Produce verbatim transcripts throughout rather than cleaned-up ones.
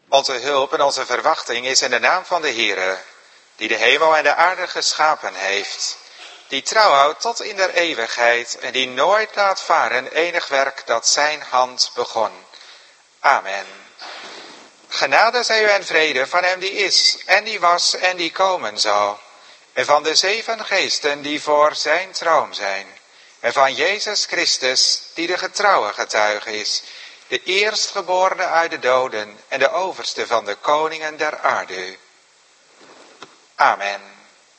Onze hulp en onze verwachting is in de naam van de Heere, die de hemel en de aarde geschapen heeft, die trouw houdt tot in der eeuwigheid en die nooit laat varen enig werk dat zijn hand begon. Amen. Genade zij u en vrede van hem die is en die was en die komen zal, en van de zeven geesten die voor zijn troon zijn, en van Jezus Christus die de getrouwe getuige is, de eerstgeborene uit de doden en de overste van de koningen der aarde. Amen.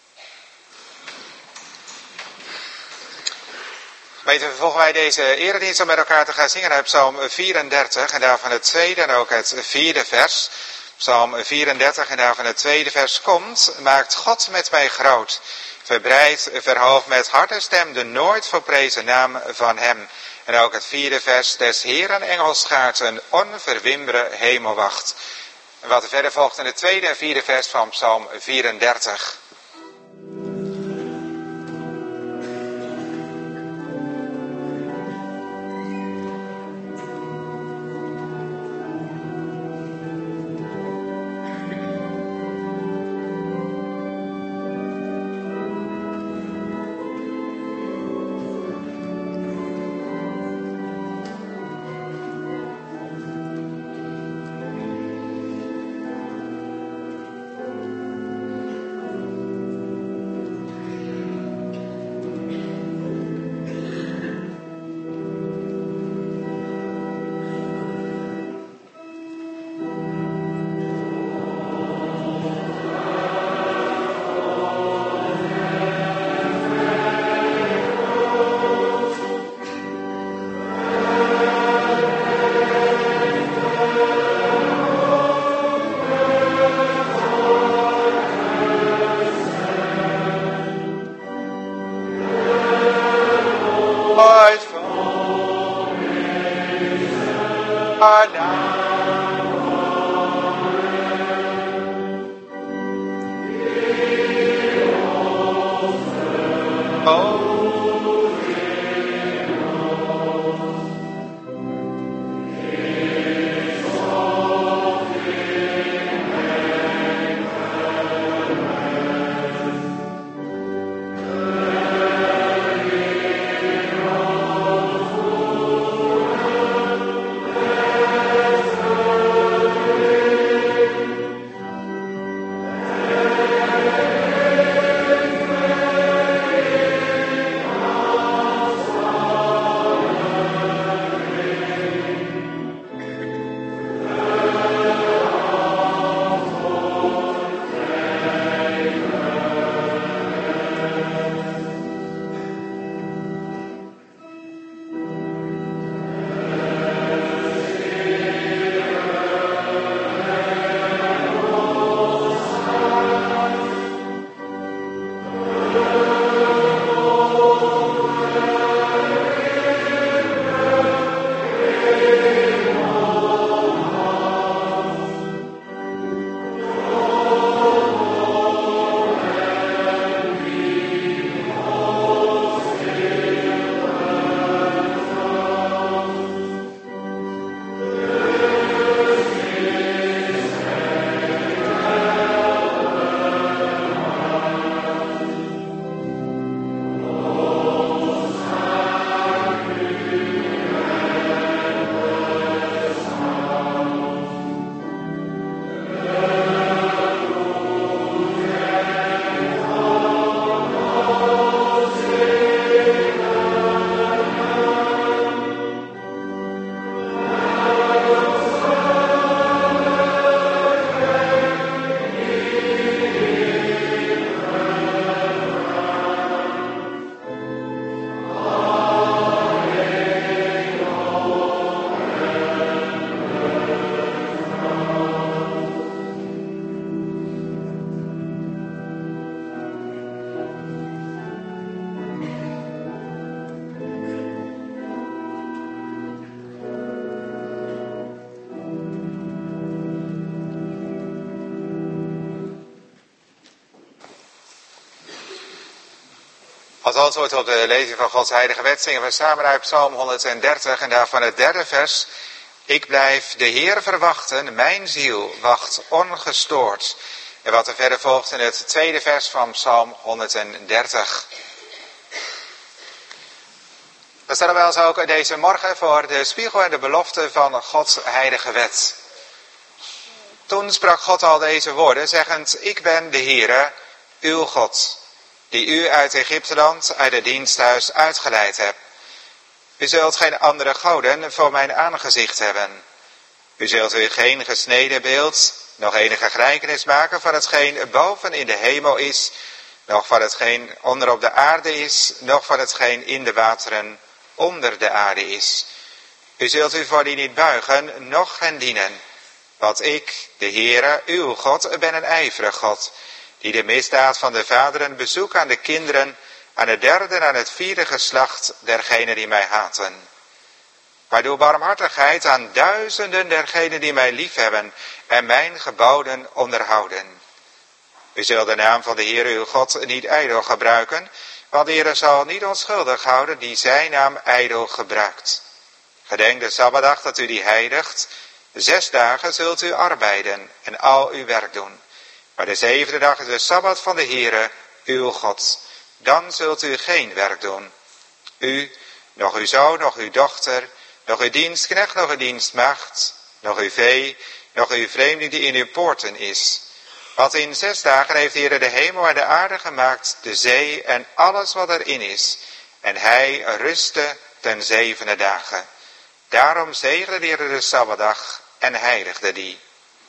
Weten vervolgen wij deze eredienst om met elkaar te gaan zingen uit Psalm vierendertig en daarvan het tweede en ook het vierde vers. Psalm vierendertig en daarvan het tweede vers komt, maakt God met mij groot. Verbreid, verhoog met harde stem de nooit verprezen naam van hem. En ook het vierde vers, des Heeren engelschaart een onverwimbere hemelwacht. En wat er verder volgt in het tweede en vierde vers van Psalm vierendertig. Als antwoord op de lezing van Gods heilige wet zingen we samen uit Psalm honderddertig en daarvan het derde vers. Ik blijf de Heer verwachten, mijn ziel wacht ongestoord. En wat er verder volgt in het tweede vers van Psalm honderddertig. We stellen wel eens ook deze morgen voor de spiegel en de belofte van Gods heilige wet. Toen sprak God al deze woorden, zeggend, ik ben de Heere, uw God, die u uit Egypteland, uit het diensthuis uitgeleid heb. U zult geen andere goden voor mijn aangezicht hebben. U zult u geen gesneden beeld, nog enige gelijkenis maken van hetgeen boven in de hemel is, nog van hetgeen onder op de aarde is, nog van hetgeen in de wateren onder de aarde is. U zult u voor die niet buigen, noch hen dienen. Want ik, de Heere, uw God, ben een ijverig God, die de misdaad van de vaderen bezoekt aan de kinderen, aan het derde en aan het vierde geslacht dergenen die mij haten. Maar doe barmhartigheid aan duizenden dergenen die mij liefhebben en mijn geboden onderhouden. U zult de naam van de Heere uw God niet ijdel gebruiken, want de Heere zal niet onschuldig houden die zijn naam ijdel gebruikt. Gedenk de Sabbatdag dat u die heiligt. Zes dagen zult u arbeiden en al uw werk doen. Maar de zevende dag is de Sabbat van de Heere uw God. Dan zult u geen werk doen. U, nog uw zoon, nog uw dochter, nog uw dienstknecht, nog uw dienstmaagd, nog uw vee, nog uw vreemdeling die in uw poorten is. Want in zes dagen heeft de Heere de hemel en de aarde gemaakt, de zee en alles wat erin is. En hij rustte ten zevende dagen. Daarom zegende de Heere de Sabbatdag en heiligde die.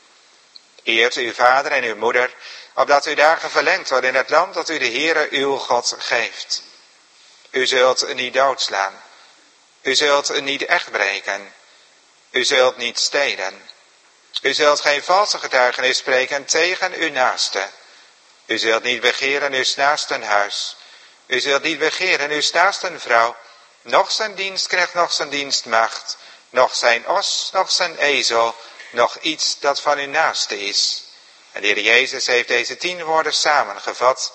Eert uw vader en uw moeder, opdat uw dagen verlengd worden in het land dat u de Heere uw God geeft. U zult niet doodslaan. U zult niet echt breken. U zult niet stelen. U zult geen valse getuigenis spreken tegen uw naaste. U zult niet begeren uw naasten huis. U zult niet begeren uw naasten vrouw, noch zijn dienstknecht, noch zijn dienstmaagd, noch zijn os, noch zijn ezel, nog iets dat van uw naaste is. En de Heer Jezus heeft deze tien woorden samengevat.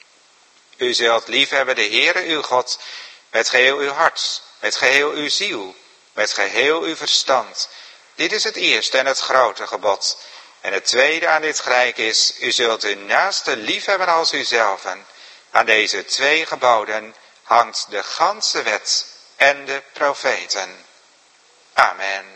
U zult liefhebben de Heere uw God met geheel uw hart, met geheel uw ziel, met geheel uw verstand. Dit is het eerste en het grote gebod. En het tweede aan dit gelijk is, u zult uw naaste liefhebben als uzelven. Aan deze twee geboden hangt de ganse wet en de profeten. Amen.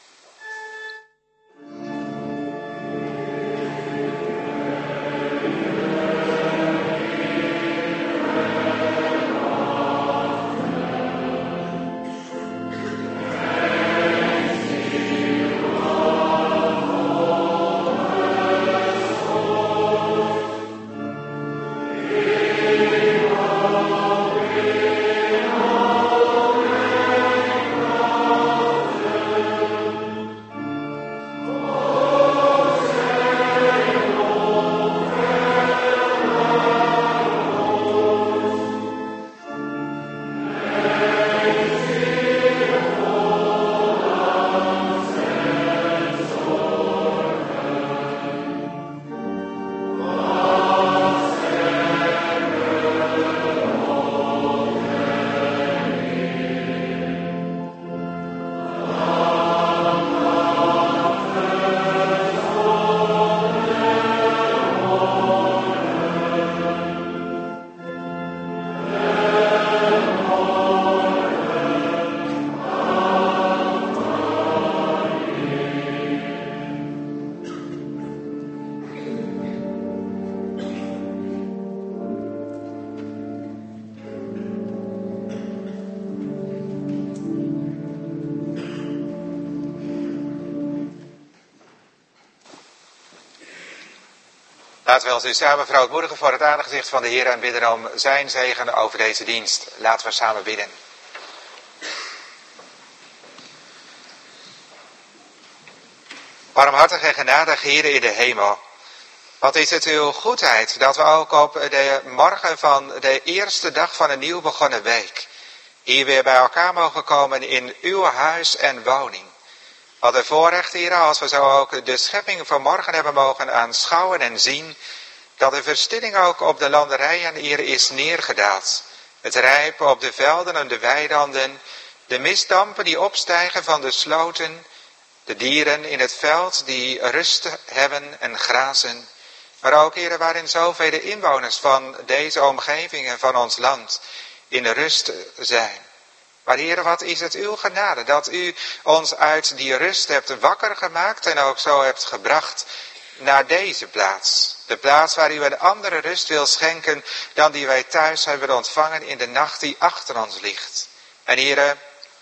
Laten we ons nu samen verootmoedigen voor het aangezicht van de Heer en bidden om zijn zegen over deze dienst. Laten we samen bidden. Barmhartig en genadig Heer in de hemel. Wat is het uw goedheid dat we ook op de morgen van de eerste dag van een nieuw begonnen week hier weer bij elkaar mogen komen in uw huis en woning. Wat een voorrecht hier als we zo ook de schepping van morgen hebben mogen aanschouwen en zien dat de verstilling ook op de landerijen hier is neergedaald. Het rijpen op de velden en de weilanden, de mistdampen die opstijgen van de sloten De dieren in het veld die rust hebben en grazen. Maar ook, Heere, waarin zoveel inwoners van deze omgeving en van ons land in de rust zijn. Maar Heere, wat is het uw genade dat u ons uit die rust hebt wakker gemaakt en ook zo hebt gebracht naar deze plaats. De plaats waar u een andere rust wil schenken dan die wij thuis hebben ontvangen in de nacht die achter ons ligt. En Heere,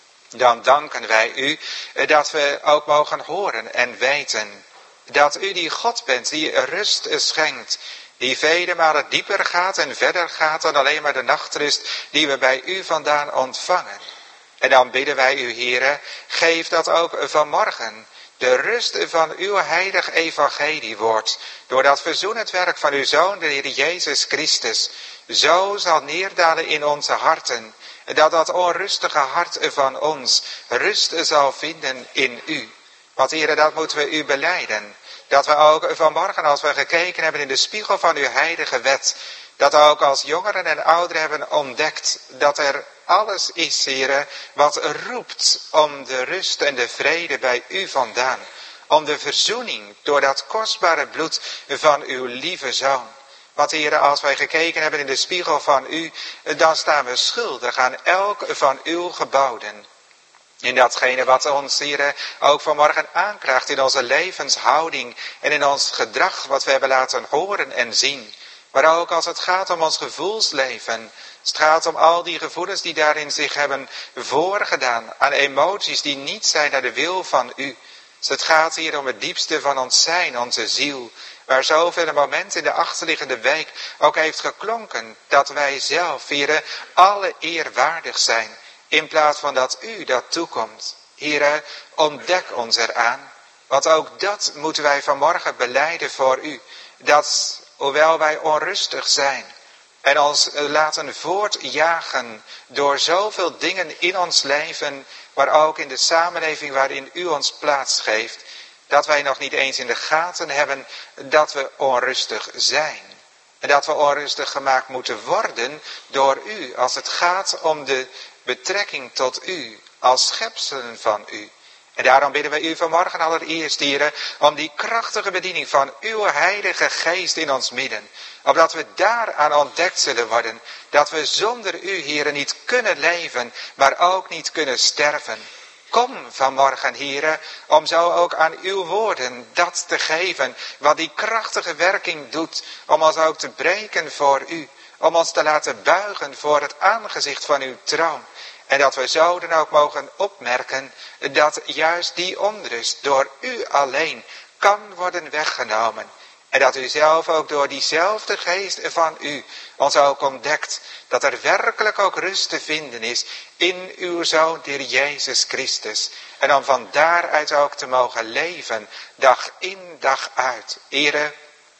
dan danken wij u dat we ook mogen horen en weten dat u die God bent die rust schenkt. Die vele malen dieper gaat en verder gaat dan alleen maar de nachtrust die we bij u vandaan ontvangen. En dan bidden wij u, Heere, geef dat ook vanmorgen de rust van uw heilig evangelie wordt, door dat verzoenend werk van uw Zoon, de Heer Jezus Christus, zo zal neerdalen in onze harten, dat dat onrustige hart van ons rust zal vinden in u. Want Heere, dat moeten we u belijden. Dat we ook vanmorgen, als we gekeken hebben in de spiegel van uw heilige wet, dat we ook als jongeren en ouderen hebben ontdekt dat er alles is, Heere, wat roept om de rust en de vrede bij u vandaan. Om de verzoening door dat kostbare bloed van uw lieve Zoon. Want Heere, als wij gekeken hebben in de spiegel van u, dan staan we schuldig aan elk van uw geboden. In datgene wat ons, Heere, ook vanmorgen aanklaagt in onze levenshouding en in ons gedrag wat we hebben laten horen en zien. Maar ook als het gaat om ons gevoelsleven. Het gaat om al die gevoelens die daarin zich hebben voorgedaan. Aan emoties die niet zijn naar de wil van u. Dus het gaat hier om het diepste van ons zijn, onze ziel. Waar zoveel een moment in de achterliggende week ook heeft geklonken. Dat wij zelf, Heere, alle eer waardig zijn. In plaats van dat u dat toekomt. Heere, ontdek ons eraan. Want ook dat moeten wij vanmorgen belijden voor u. Dat, hoewel wij onrustig zijn en ons laten voortjagen door zoveel dingen in ons leven, maar ook in de samenleving waarin u ons plaats geeft, dat wij nog niet eens in de gaten hebben dat we onrustig zijn. En dat we onrustig gemaakt moeten worden door u, als het gaat om de betrekking tot u, als schepselen van u. En daarom bidden wij u vanmorgen allereerst, Heere, om die krachtige bediening van uw heilige geest in ons midden. Opdat we daaraan ontdekt zullen worden, dat we zonder u, Heere, niet kunnen leven, maar ook niet kunnen sterven. Kom vanmorgen, Heere, om zo ook aan uw woorden dat te geven, wat die krachtige werking doet, om ons ook te breken voor u, om ons te laten buigen voor het aangezicht van uw troon. En dat we zo dan ook mogen opmerken dat juist die onrust door u alleen kan worden weggenomen. En dat u zelf ook door diezelfde geest van u ons ook ontdekt dat er werkelijk ook rust te vinden is in uw Zoon, de Heer Jezus Christus. En om van daaruit ook te mogen leven, dag in dag uit. Heere,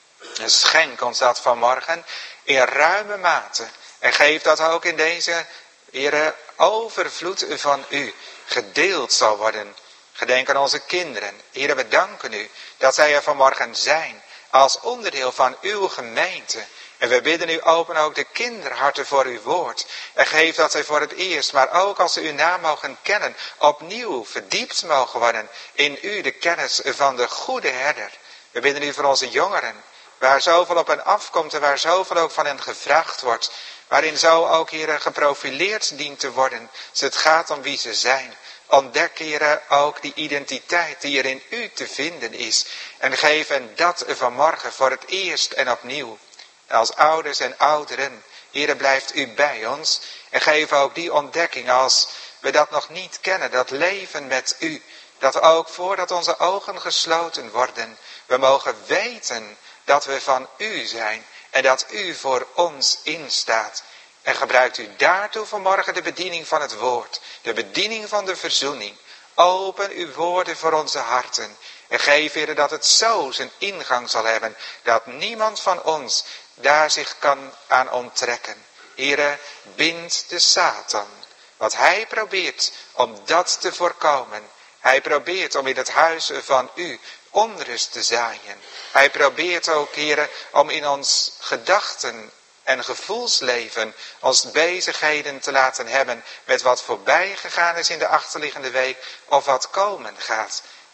schenk ons dat vanmorgen in ruime mate. En geef dat ook in deze, Heere, overvloed van u gedeeld zal worden. Gedenk aan onze kinderen. Heere, we danken u dat zij er vanmorgen zijn als onderdeel van uw gemeente. En we bidden u, open ook de kinderharten voor uw woord. En geef dat zij voor het eerst, maar ook als ze uw naam mogen kennen, opnieuw verdiept mogen worden in u, de kennis van de goede herder. We bidden u voor onze jongeren, waar zoveel op hen afkomt en waar zoveel ook van hen gevraagd wordt. Waarin zo ook, Heere, geprofileerd dient te worden. Dus het gaat om wie ze zijn. Ontdek, Heere, ook die identiteit die er in u te vinden is. En geef hen dat vanmorgen voor het eerst en opnieuw. En als ouders en ouderen, Heere, blijft u bij ons. En geef ook die ontdekking als we dat nog niet kennen, dat leven met u. Dat we ook voordat onze ogen gesloten worden, we mogen weten dat we van u zijn. En dat u voor ons instaat. En gebruikt u daartoe vanmorgen de bediening van het woord. De bediening van de verzoening. Open uw woorden voor onze harten. En geef, Heer, dat het zo zijn ingang zal hebben. Dat niemand van ons daar zich kan aan onttrekken. Heer, bind de Satan. Wat hij probeert om dat te voorkomen. Hij probeert om in het huis van u onrust te zaaien. Hij probeert ook, Heer, om in ons gedachten en gevoelsleven ons bezigheden te laten hebben met wat voorbij gegaan is in de achterliggende week of wat komen gaat.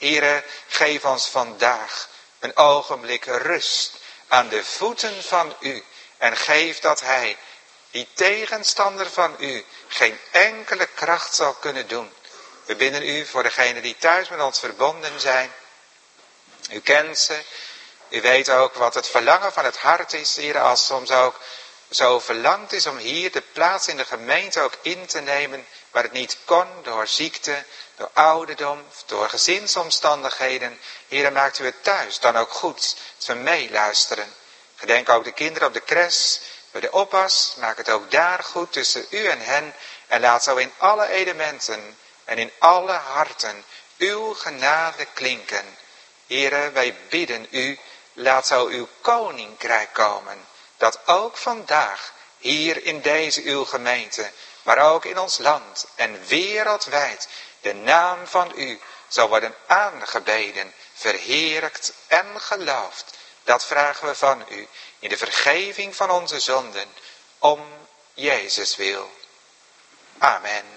Heere, geef ons vandaag een ogenblik rust aan de voeten van u. En geef dat hij, die tegenstander van u, geen enkele kracht zal kunnen doen. We bidden u voor degenen die thuis met ons verbonden zijn. U kent ze. U weet ook wat het verlangen van het hart is, Heer, als soms ook zo verlangd is om hier de plaats in de gemeente ook in te nemen, waar het niet kon door ziekte, door ouderdom, door gezinsomstandigheden. Heer, maakt u het thuis dan ook goed, dat we meeluisteren. Gedenk ook de kinderen op de crash, bij de oppas, maak het ook daar goed tussen u en hen. En laat zo in alle elementen en in alle harten uw genade klinken. Heere, wij bidden u, laat zo uw koninkrijk komen. Dat ook vandaag, hier in deze uw gemeente, maar ook in ons land en wereldwijd, de naam van u zal worden aangebeden, verheerlijkt en geloofd. Dat vragen we van u in de vergeving van onze zonden, om Jezus wil. Amen.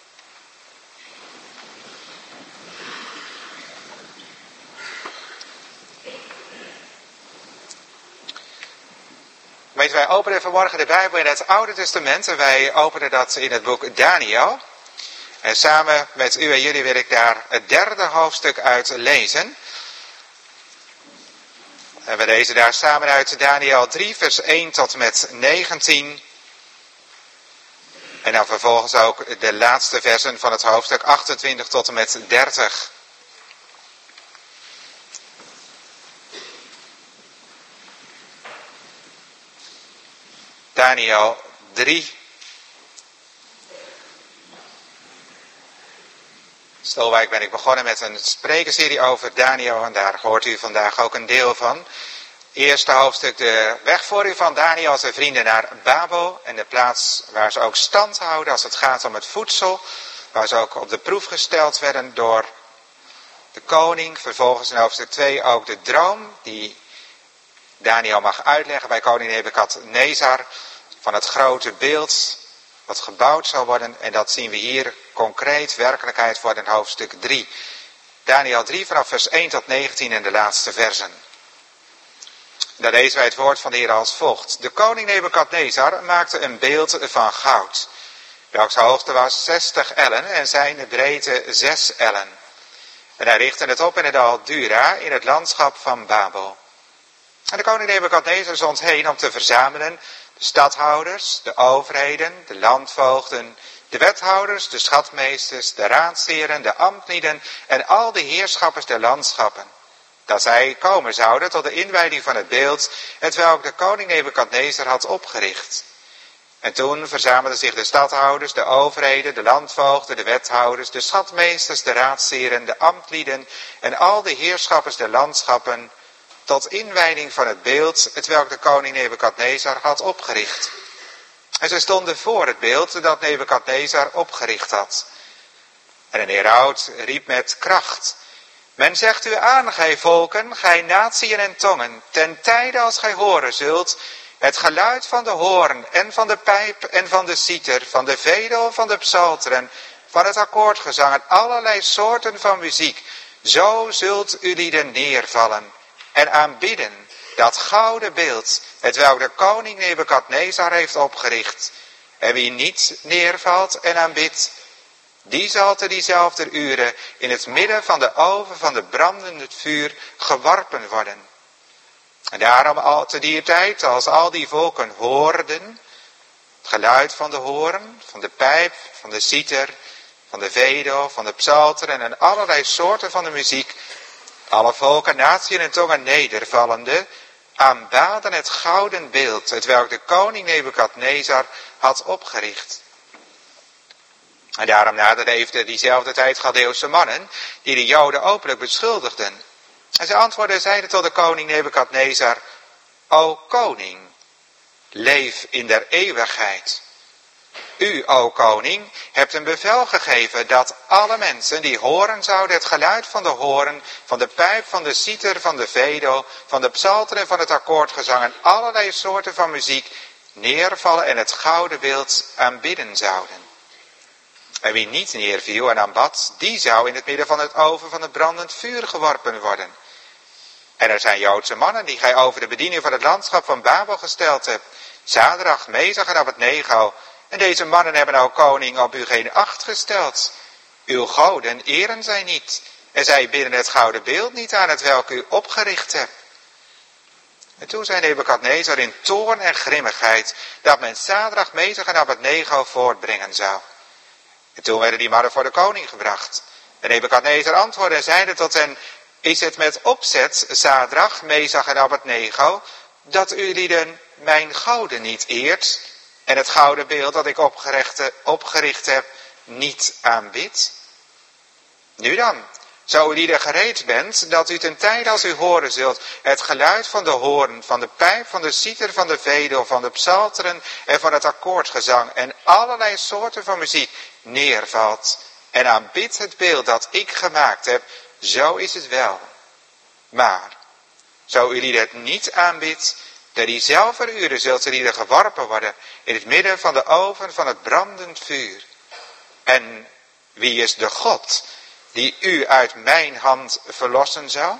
Weet, wij openen vanmorgen de Bijbel in het Oude Testament en wij openen dat in het boek Daniel. En samen met u en jullie wil ik daar het derde hoofdstuk uit lezen. En we lezen daar samen uit Daniel drie, vers één tot en met negentien. En dan vervolgens ook de laatste versen van het hoofdstuk achtentwintig tot en met dertig. Daniel drie. Stolwijk ben ik begonnen met een sprekenserie over Daniel en daar hoort u vandaag ook een deel van. Eerste hoofdstuk, de wegvoering van Daniel en zijn vrienden naar Babel en de plaats waar ze ook stand houden als het gaat om het voedsel. Waar ze ook op de proef gesteld werden door de koning. Vervolgens in hoofdstuk twee ook de droom die Daniel mag uitleggen bij koning Nebukadnezar van het grote beeld wat gebouwd zal worden. En dat zien we hier concreet werkelijkheid worden in hoofdstuk drie. Daniel drie vanaf vers één tot negentien in de laatste versen. Daar lezen wij het woord van de Heer als volgt. De koning Nebukadnezar maakte een beeld van goud, welks hoogte was zestig ellen en zijn breedte zes ellen. En hij richtte het op in het dal Dura in het landschap van Babel. En de koning Nebukadnezar zond heen om te verzamelen de stadhouders, de overheden, de landvoogden, de wethouders, de schatmeesters, de raadsheren, de ambtlieden en al de heerschappers der landschappen. Dat zij komen zouden tot de inwijding van het beeld, hetwelk de koning Nebukadnezar had opgericht. En toen verzamelden zich de stadhouders, de overheden, de landvoogden, de wethouders, de schatmeesters, de raadsheren, de ambtlieden en al de heerschappers der landschappen tot inwijding van het beeld, hetwelk de koning Nebukadnezar had opgericht. En zij stonden voor het beeld dat Nebukadnezar opgericht had. En een heraut riep met kracht: men zegt u aan, gij volken, gij natieën en tongen, ten tijde als gij horen zult, het geluid van de hoorn en van de pijp en van de citer, van de vedel, van de psalteren, van het akkoordgezang en allerlei soorten van muziek, zo zult u lieden neervallen en aanbidden dat gouden beeld, hetwelk de koning Nebukadnezar heeft opgericht. En wie niet neervalt en aanbidt, die zal te diezelfde uren in het midden van de oven van de brandende vuur geworpen worden. En daarom al te die tijd, als al die volken hoorden, het geluid van de hoorn, van de pijp, van de citer, van de vedel, van de psalteren en allerlei soorten van de muziek, alle volken, natieën en tongen nedervallende, aanbaden het gouden beeld, hetwelk de koning Nebukadnezar had opgericht. En daarom naderleefden diezelfde tijd Chaldeeuwse mannen, die de Joden openlijk beschuldigden. En zij antwoordden, zeiden tot de koning Nebukadnezar: O koning, leef in der eeuwigheid. U, o koning, hebt een bevel gegeven dat alle mensen die horen zouden het geluid van de hoorn, van de pijp, van de citer, van de vedel, van de psalter en van het akkoordgezang en allerlei soorten van muziek neervallen en het gouden beeld aanbidden zouden. En wie niet neerviel en aanbad, die zou in het midden van het oven van het brandend vuur geworpen worden. En er zijn Joodse mannen die gij over de bediening van het landschap van Babel gesteld hebt. Sadrach, Mesach en Abednego. En deze mannen hebben, o koning, op u geen acht gesteld. Uw goden eren zij niet. En zij bidden het gouden beeld niet aan het welk u opgericht hebt. En toen zei Nebukadnezar in toorn en grimmigheid dat men Sadrach, Mesach en Abednego voortbrengen zou. En toen werden die mannen voor de koning gebracht. En Nebukadnezar antwoordde en zeide tot hen: is het met opzet, Sadrach, Mesach en Abednego, dat u lieden mijn goden niet eert en het gouden beeld dat ik opgericht, opgericht heb niet aanbidt? Nu dan, zo u lieden gereed bent, dat u ten tijde als u horen zult het geluid van de hoorn, van de pijp, van de citer, van de vedel, van de psalteren en van het akkoordgezang en allerlei soorten van muziek neervalt en aanbidt het beeld dat ik gemaakt heb, zo is het wel. Maar, zo u lieden het niet aanbidt, de diezelfde uren zult u lieden geworpen worden in het midden van de oven van het brandend vuur. En wie is de God die u uit mijn hand verlossen zou?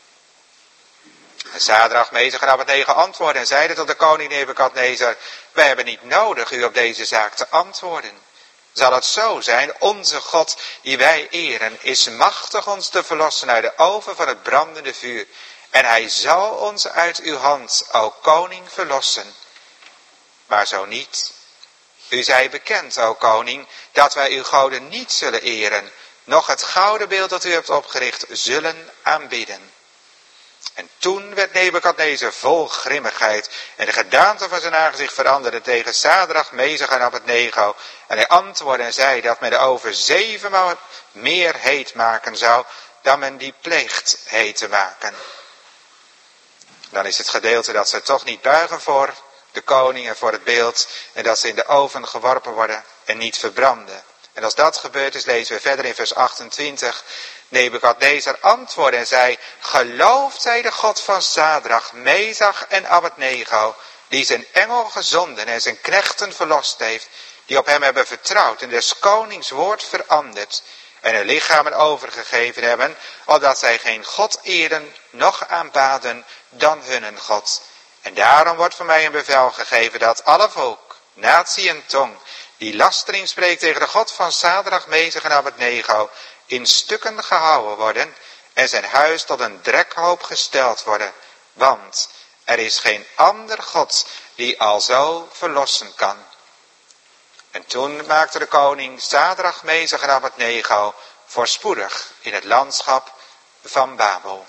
En Sadrach, Mesach en Abednego antwoordden en zeiden tot de koning Nebukadnezar: wij hebben niet nodig u op deze zaak te antwoorden. Zal het zo zijn, onze God die wij eren is machtig ons te verlossen uit de oven van het brandende vuur. En hij zal ons uit uw hand, o koning, verlossen. Maar zo niet. U zij bekend, o koning, dat wij uw goden niet zullen eren, noch het gouden beeld dat u hebt opgericht zullen aanbidden. En toen werd Nebukadnezar vol grimmigheid en de gedaante van zijn aangezicht veranderde tegen Sadrach, Mesach en Abednego. En hij antwoordde en zei dat men de oven zevenmaal meer heet maken zou dan men die pleegt heet te maken. Dan is het gedeelte dat ze toch niet buigen voor de koning en voor het beeld en dat ze in de oven geworpen worden en niet verbranden. En als dat gebeurd is, lezen we verder in vers achtentwintig. Nebukadnezar antwoordde en zei: gelooft zij de God van Sadrach, Mesach en Abednego, die zijn engel gezonden en zijn knechten verlost heeft, die op hem hebben vertrouwd en des konings woord veranderd en hun lichamen overgegeven hebben, opdat zij geen God eeren, noch aanbaden dan hunnen God. En daarom wordt voor mij een bevel gegeven dat alle volk, natie en tong, die lastering spreekt tegen de God van Sadrach, Mesach en Abednego, in stukken gehouden worden en zijn huis tot een drekhoop gesteld worden. Want er is geen ander God die alzo verlossen kan. En toen maakte de koning Sadrach, Mesach en Abednego voorspoedig in het landschap van Babel.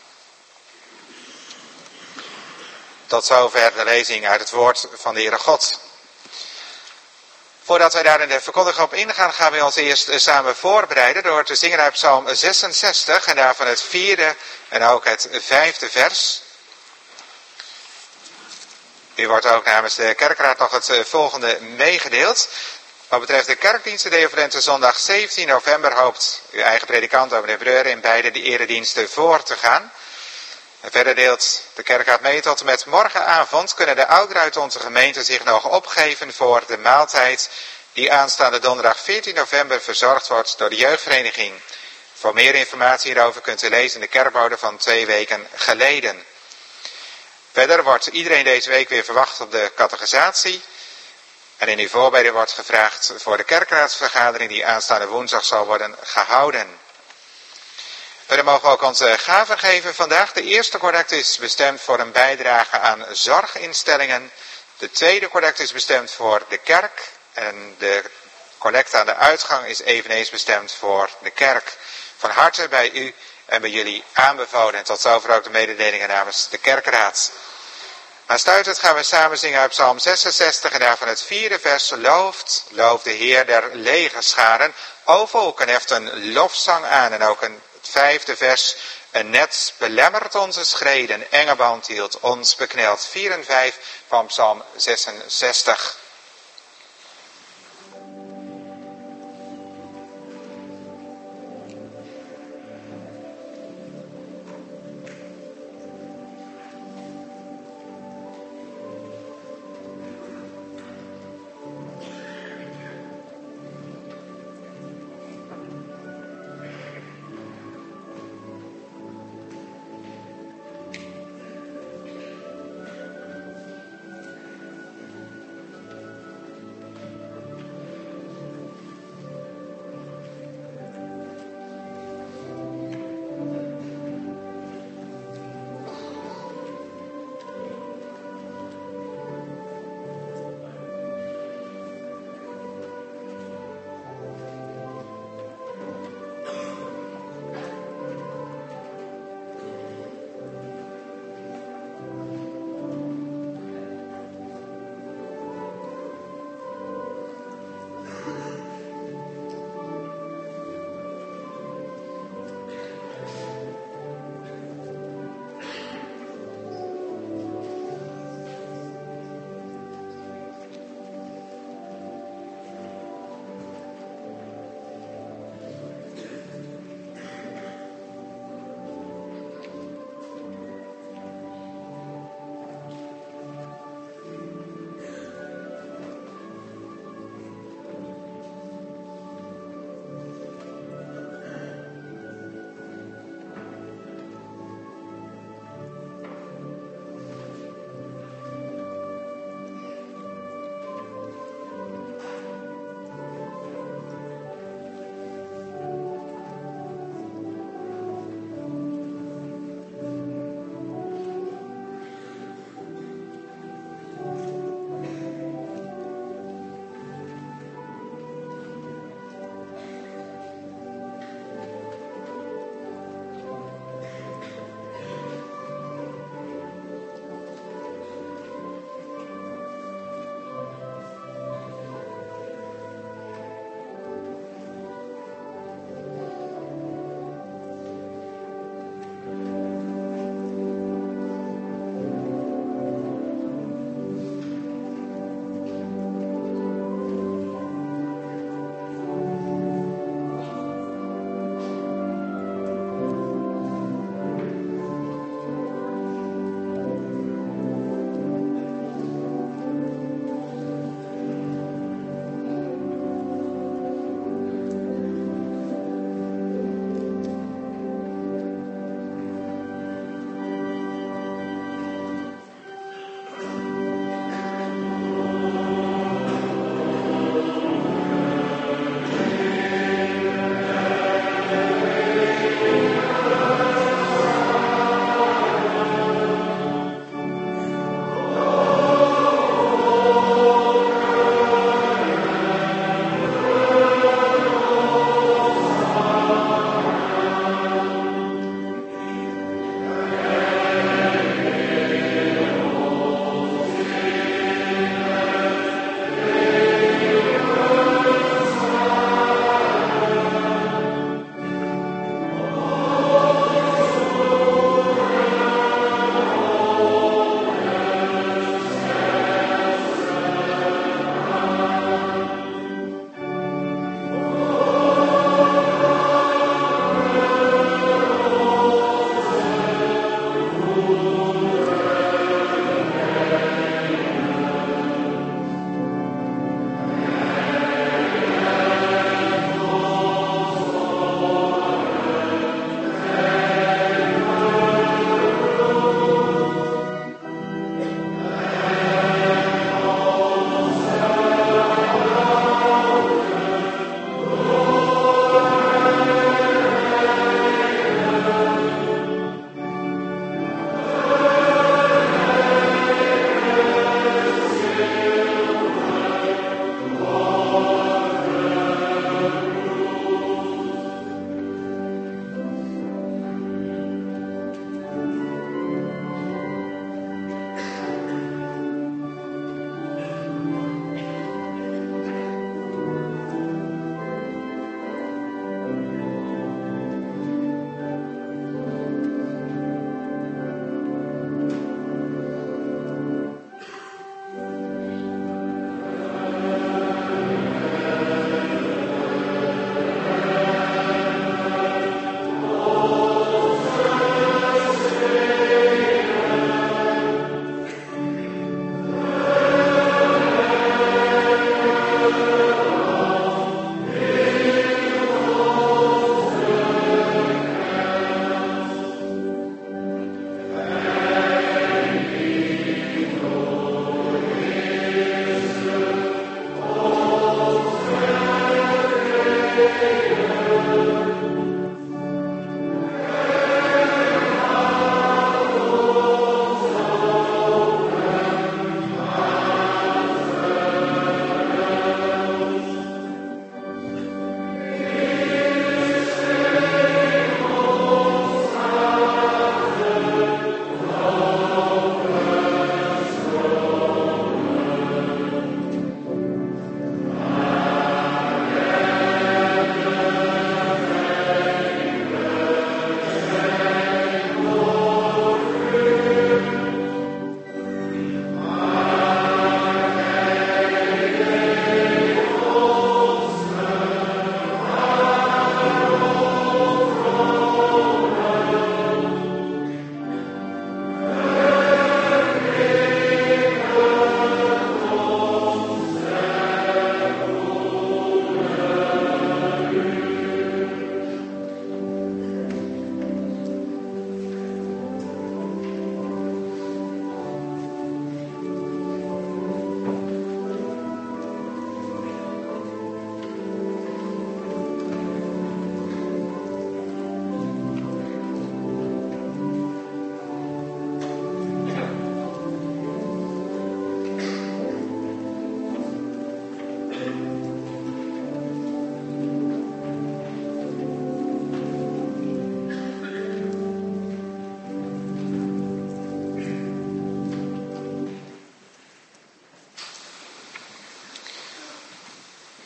Tot zover de lezing uit het woord van de Heere God. Voordat wij daar in de verkondiging op ingaan, gaan we ons eerst samen voorbereiden door te zingen uit Psalm zesenzestig en daarvan het vierde en ook het vijfde vers. U wordt ook namens de kerkraad nog het volgende meegedeeld. Wat betreft de kerkdiensten, de evenementen zondag zeventien november hoopt uw eigen predikant, dominee Breur, in beide de erediensten voor te gaan. En verder deelt de kerkraad mee tot en met morgenavond kunnen de ouderen uit onze gemeente zich nog opgeven voor de maaltijd die aanstaande donderdag veertien november verzorgd wordt door de jeugdvereniging. Voor meer informatie hierover kunt u lezen in de kerkbode van twee weken geleden. Verder wordt iedereen deze week weer verwacht op de catechisatie. En in uw voorbereiding wordt gevraagd voor de kerkraadsvergadering die aanstaande woensdag zal worden gehouden. We mogen ook onze gaven geven vandaag. De eerste collecte is bestemd voor een bijdrage aan zorginstellingen. De tweede collecte is bestemd voor de kerk. En de collecte aan de uitgang is eveneens bestemd voor de kerk. Van harte bij u en bij jullie aanbevolen. En tot zover ook de mededelingen namens de kerkraad. Aansluitend gaan we samen zingen uit Psalm zesenzestig en daarvan het vierde vers. Looft, looft de Heer der legerscharen. O volken, heft een lofzang aan. En ook een het vijfde vers. Een net belemmert onze schreden, enge band hield ons bekneld. vier en vijf van Psalm zesenzestig.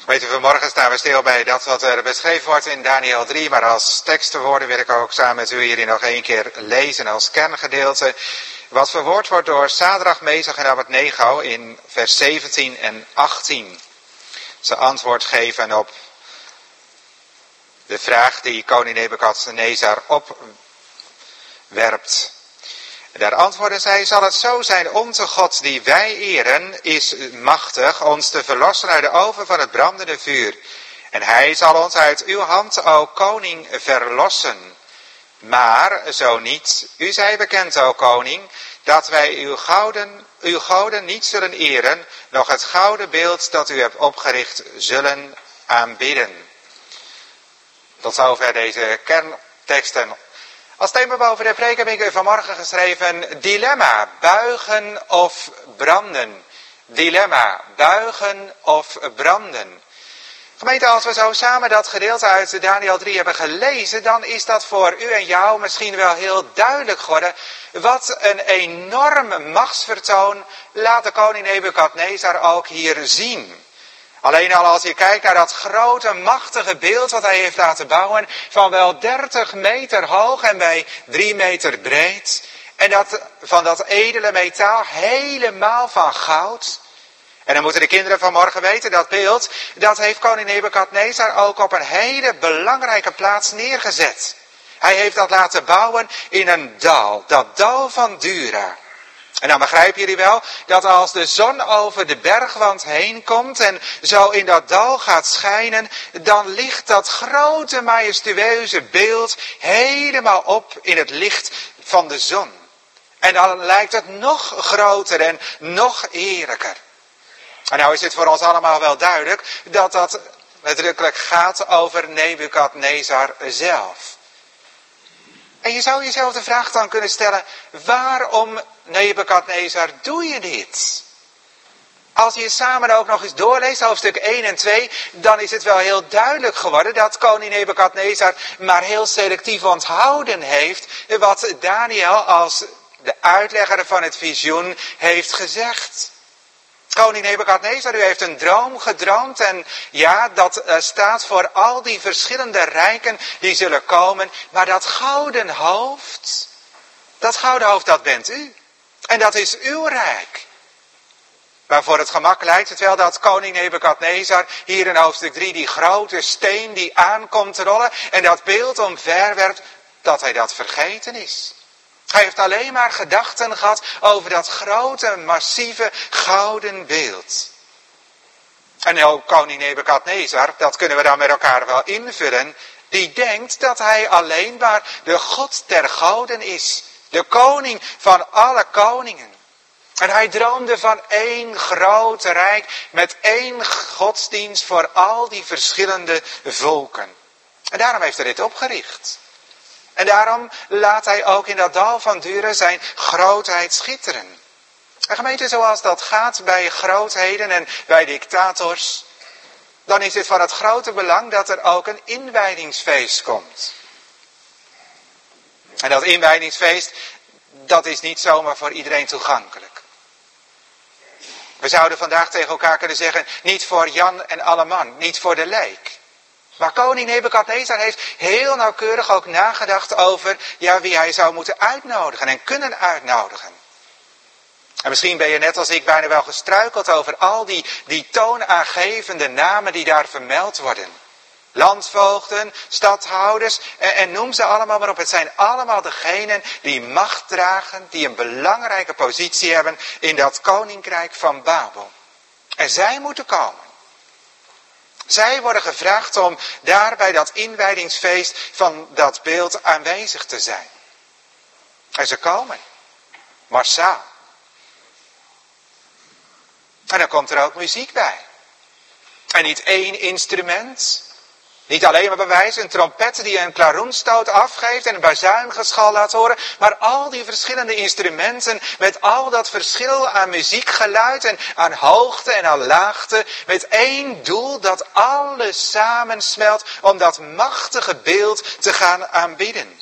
Weet u, vanmorgen staan we stil bij dat wat er beschreven wordt in Daniël drie. Maar als tekstenwoorden wil ik ook samen met u hierin nog één keer lezen als kerngedeelte. Wat verwoord wordt door Sadrach, Mesach en Abednego in vers zeventien en achttien. Ze antwoord geven op de vraag die koning Nebukadnezar opwerpt. Daar antwoordden zij: zal het zo zijn, onze God die wij eren is machtig ons te verlossen uit de oven van het brandende vuur. En hij zal ons uit uw hand, o koning, verlossen. Maar zo niet, u zij bekend, o koning, dat wij uw gouden, uw goden niet zullen eren, noch het gouden beeld dat u hebt opgericht zullen aanbidden. Tot zover deze kernteksten. Als thema boven de preek heb ik vanmorgen geschreven: dilemma, buigen of branden. Dilemma, buigen of branden. Gemeente, als we zo samen dat gedeelte uit Daniël drie hebben gelezen, dan is dat voor u en jou misschien wel heel duidelijk geworden. Wat een enorm machtsvertoon laat de koning Nebukadnezar ook hier zien. Alleen al als je kijkt naar dat grote, machtige beeld wat hij heeft laten bouwen, van wel dertig meter hoog en bij drie meter breed. En dat van dat edele metaal helemaal van goud. En dan moeten de kinderen vanmorgen weten, dat beeld, dat heeft koning Nebukadnezar ook op een hele belangrijke plaats neergezet. Hij heeft dat laten bouwen in een dal, dat dal van Dura. En dan begrijpen jullie wel dat als de zon over de bergwand heen komt en zo in dat dal gaat schijnen, dan ligt dat grote majestueuze beeld helemaal op in het licht van de zon. En dan lijkt het nog groter en nog eerlijker. En nou is het voor ons allemaal wel duidelijk dat dat nadrukkelijk gaat over Nebukadnezar zelf. En je zou jezelf de vraag dan kunnen stellen: waarom, Nebukadnezar, doe je dit? Als je samen ook nog eens doorleest, hoofdstuk één en twee, dan is het wel heel duidelijk geworden dat koning Nebukadnezar maar heel selectief onthouden heeft wat Daniël als de uitlegger van het visioen heeft gezegd. Koning Nebukadnezar, u heeft een droom gedroomd en ja, dat uh, staat voor al die verschillende rijken die zullen komen. Maar dat gouden hoofd, dat gouden hoofd, dat bent u. En dat is uw rijk. Maar voor het gemak lijkt het wel dat koning Nebukadnezar hier in hoofdstuk drie die grote steen die aankomt te rollen en dat beeld omverwerpt, dat hij dat vergeten is. Hij heeft alleen maar gedachten gehad over dat grote, massieve, gouden beeld. En ook koning Nebukadnezar, dat kunnen we dan met elkaar wel invullen, die denkt dat hij alleen maar de God der goden is. De koning van alle koningen. En hij droomde van één groot rijk met één godsdienst voor al die verschillende volken. En daarom heeft hij dit opgericht. En daarom laat hij ook in dat dal van Dura zijn grootheid schitteren. En gemeente, zoals dat gaat bij grootheden en bij dictators, dan is het van het grote belang dat er ook een inwijdingsfeest komt. En dat inwijdingsfeest, dat is niet zomaar voor iedereen toegankelijk. We zouden vandaag tegen elkaar kunnen zeggen, niet voor Jan en Alleman, niet voor de leek. Maar koning Nebukadnezar heeft heel nauwkeurig ook nagedacht over ja, wie hij zou moeten uitnodigen en kunnen uitnodigen. En misschien ben je net als ik bijna wel gestruikeld over al die, die toonaangevende namen die daar vermeld worden. Landvoogden, stadhouders en, en noem ze allemaal maar op. Het zijn allemaal degenen die macht dragen, die een belangrijke positie hebben in dat koninkrijk van Babel. En zij moeten komen. Zij worden gevraagd om daar bij dat inwijdingsfeest van dat beeld aanwezig te zijn. En ze komen. Massaal. En dan komt er ook muziek bij. En niet één instrument. Niet alleen maar bij wijze een trompet die een klaroenstoot afgeeft en een bazuingeschal laat horen. Maar al die verschillende instrumenten met al dat verschil aan muziekgeluid en aan hoogte en aan laagte. Met één doel dat alles samensmelt om dat machtige beeld te gaan aanbidden.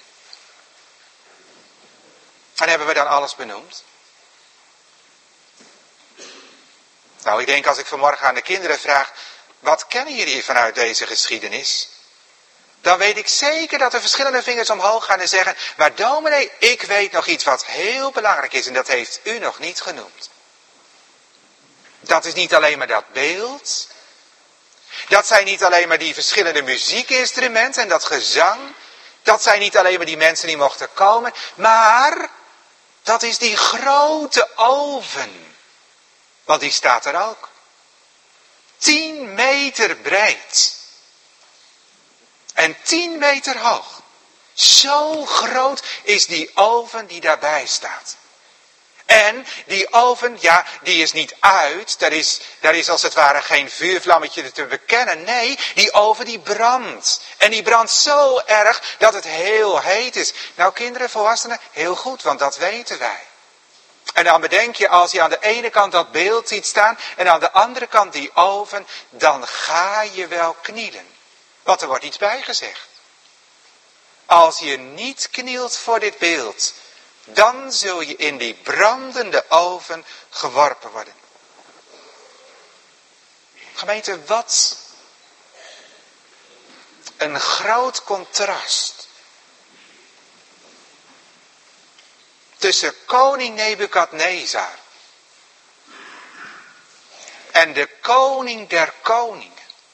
En hebben we dan alles benoemd? Nou, ik denk als ik vanmorgen aan de kinderen vraag, wat kennen jullie vanuit deze geschiedenis? Dan weet ik zeker dat er verschillende vingers omhoog gaan en zeggen, maar dominee, ik weet nog iets wat heel belangrijk is en dat heeft u nog niet genoemd. Dat is niet alleen maar dat beeld. Dat zijn niet alleen maar die verschillende muziekinstrumenten en dat gezang. Dat zijn niet alleen maar die mensen die mochten komen. Maar dat is die grote oven. Want die staat er ook. Tien meter breed. En tien meter hoog. Zo groot is die oven die daarbij staat. En die oven, ja, die is niet uit. Daar is, daar is als het ware geen vuurvlammetje te bekennen. Nee, die oven die brandt. En die brandt zo erg dat het heel heet is. Nou kinderen, volwassenen, heel goed, want dat weten wij. En dan bedenk je, als je aan de ene kant dat beeld ziet staan en aan de andere kant die oven, dan ga je wel knielen. Want er wordt iets bij gezegd. Als je niet knielt voor dit beeld, dan zul je in die brandende oven geworpen worden. Gemeente, wat een groot contrast tussen koning Nebukadnezar en de koning der koningen.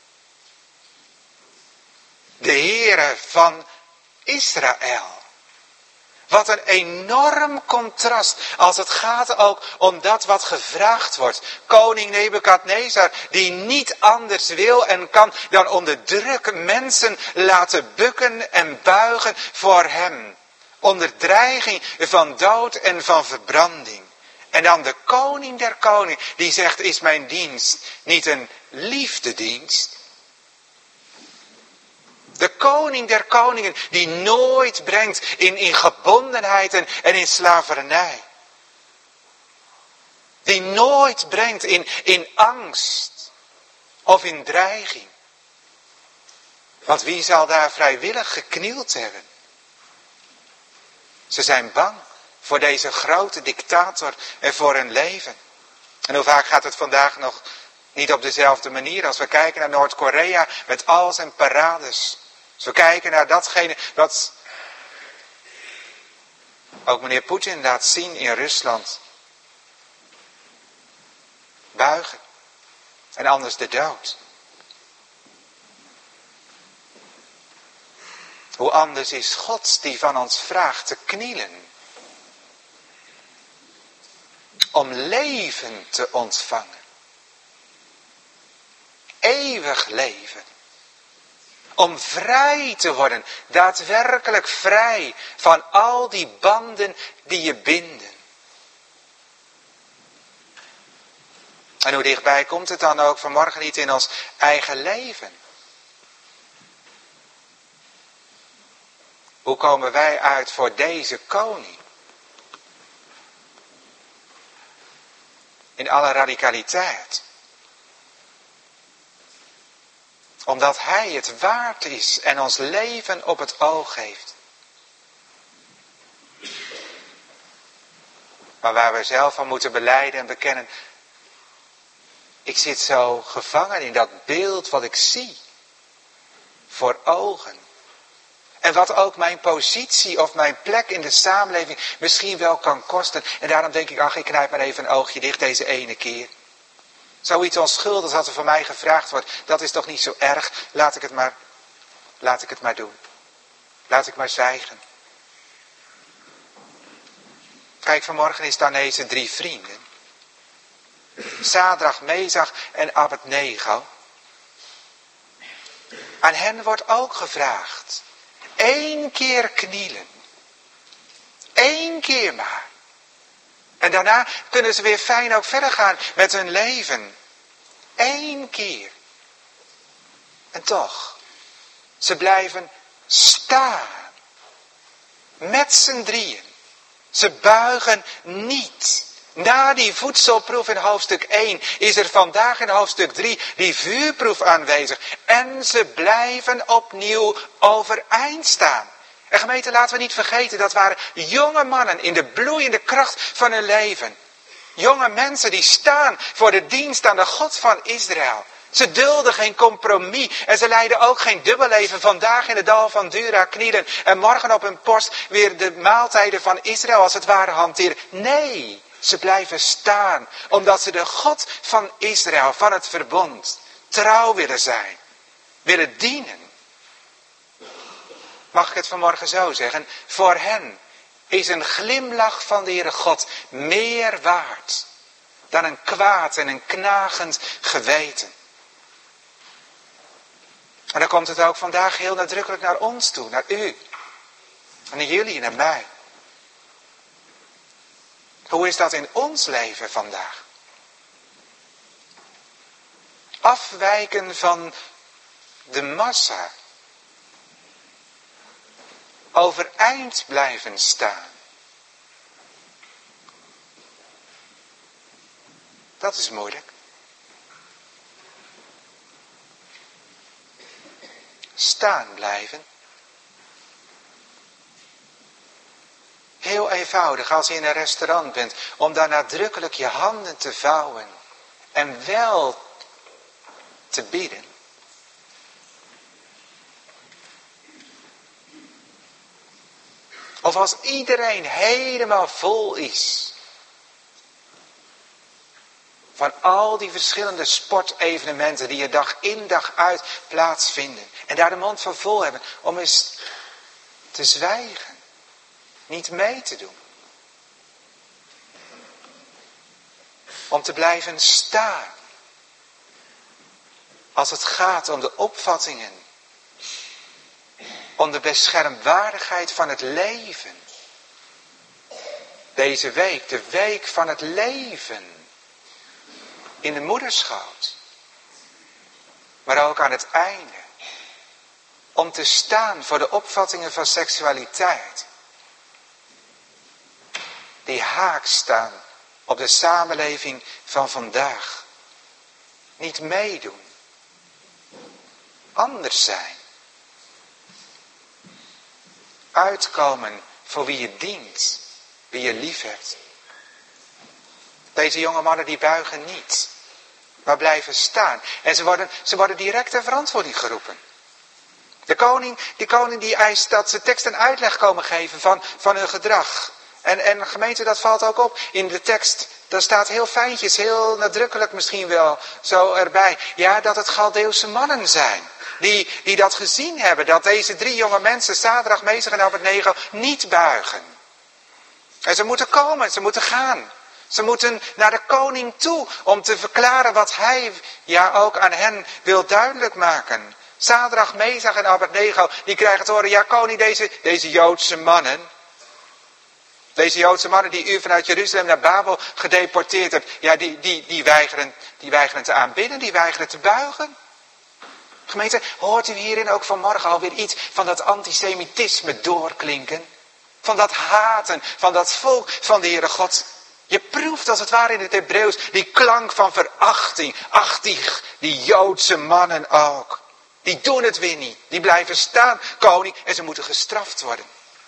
De Heere van Israël. Wat een enorm contrast als het gaat ook om dat wat gevraagd wordt. Koning Nebukadnezar die niet anders wil en kan dan onder druk mensen laten bukken en buigen voor hem. Onder dreiging van dood en van verbranding. En dan de koning der koning die zegt, is mijn dienst niet een liefdedienst? De koning der koningen die nooit brengt in, in gebondenheid en, en in slavernij. Die nooit brengt in, in angst of in dreiging. Want wie zal daar vrijwillig geknield hebben? Ze zijn bang voor deze grote dictator en voor hun leven. En hoe vaak gaat het vandaag nog niet op dezelfde manier als we kijken naar Noord-Korea met al zijn parades. Als we kijken naar datgene wat ook meneer Poetin laat zien in Rusland. Buigen. En anders de dood. Hoe anders is God die van ons vraagt te knielen. Om leven te ontvangen. Eeuwig leven. Om vrij te worden, daadwerkelijk vrij van al die banden die je binden. En hoe dichtbij komt het dan ook vanmorgen niet in ons eigen leven? Hoe komen wij uit voor deze koning? In alle radicaliteit. Omdat hij het waard is en ons leven op het oog heeft. Maar waar we zelf van moeten belijden en bekennen. Ik zit zo gevangen in dat beeld wat ik zie. Voor ogen. En wat ook mijn positie of mijn plek in de samenleving misschien wel kan kosten. En daarom denk ik, ach, ik knijp maar even een oogje dicht deze ene keer. Zoiets onschuldigs als er van mij gevraagd wordt, dat is toch niet zo erg. Laat ik het maar, laat ik het maar doen. Laat ik maar zwijgen. Kijk, vanmorgen is dan deze drie vrienden. Sadrach, Mesach en Abednego. Aan hen wordt ook gevraagd. Eén keer knielen. Eén keer maar. En daarna kunnen ze weer fijn ook verder gaan met hun leven. Eén keer. En toch, ze blijven staan. Met z'n drieën. Ze buigen niet. Na die voedselproef in hoofdstuk één is er vandaag in hoofdstuk drie die vuurproef aanwezig. En ze blijven opnieuw overeind staan. En gemeente, laten we niet vergeten, dat waren jonge mannen in de bloeiende kracht van hun leven. Jonge mensen die staan voor de dienst aan de God van Israël. Ze dulden geen compromis en ze leiden ook geen dubbelleven. Vandaag in het dal van Dura knielen en morgen op hun post weer de maaltijden van Israël als het ware hanteren. Nee, ze blijven staan omdat ze de God van Israël, van het verbond, trouw willen zijn. Willen dienen. Mag ik het vanmorgen zo zeggen? Voor hen is een glimlach van de Heere God meer waard dan een kwaad en een knagend geweten. En dan komt het ook vandaag heel nadrukkelijk naar ons toe, naar u. En naar jullie en naar mij. Hoe is dat in ons leven vandaag? Afwijken van de massa. Overeind blijven staan. Dat is moeilijk. Staan blijven. Heel eenvoudig als je in een restaurant bent. Om daar nadrukkelijk je handen te vouwen. En wel te bieden. Of als iedereen helemaal vol is. Van al die verschillende sportevenementen die er dag in dag uit plaatsvinden. En daar de mond van vol hebben om eens te zwijgen. Niet mee te doen. Om te blijven staan. Als het gaat om de opvattingen. Om de beschermwaardigheid van het leven. Deze week, de week van het leven. In de moederschoot. Maar ook aan het einde. Om te staan voor de opvattingen van seksualiteit. Die haak staan op de samenleving van vandaag. Niet meedoen. Anders zijn. Uitkomen voor wie je dient. Wie je lief hebt. Deze jonge mannen die buigen niet. Maar blijven staan. En ze worden, ze worden direct ter verantwoording geroepen. De koning, die koning die eist dat ze tekst en uitleg komen geven van, van hun gedrag. En, en gemeente, dat valt ook op. In de tekst, daar staat heel fijntjes, heel nadrukkelijk misschien wel zo erbij. Ja, dat het Chaldeeuwse mannen zijn. Die, die dat gezien hebben. Dat deze drie jonge mensen, Sadrach, Mesach en Abednego, niet buigen. En ze moeten komen, ze moeten gaan. Ze moeten naar de koning toe om te verklaren wat hij ja ook aan hen wil duidelijk maken. Sadrach, Mesach en Abednego, die krijgen te horen, ja koning, deze, deze Joodse mannen. Deze Joodse mannen die u vanuit Jeruzalem naar Babel gedeporteerd hebt. Ja, die, die, die, weigeren, die weigeren te aanbidden, die weigeren te buigen. Gemeente, hoort u hierin ook vanmorgen alweer iets van dat antisemitisme doorklinken? Van dat haten, van dat volk van de Heere God. Je proeft als het ware in het Hebreeuws die klank van verachting. Ach, die, die Joodse mannen ook. Die doen het weer niet. Die blijven staan, koning, en ze moeten gestraft worden.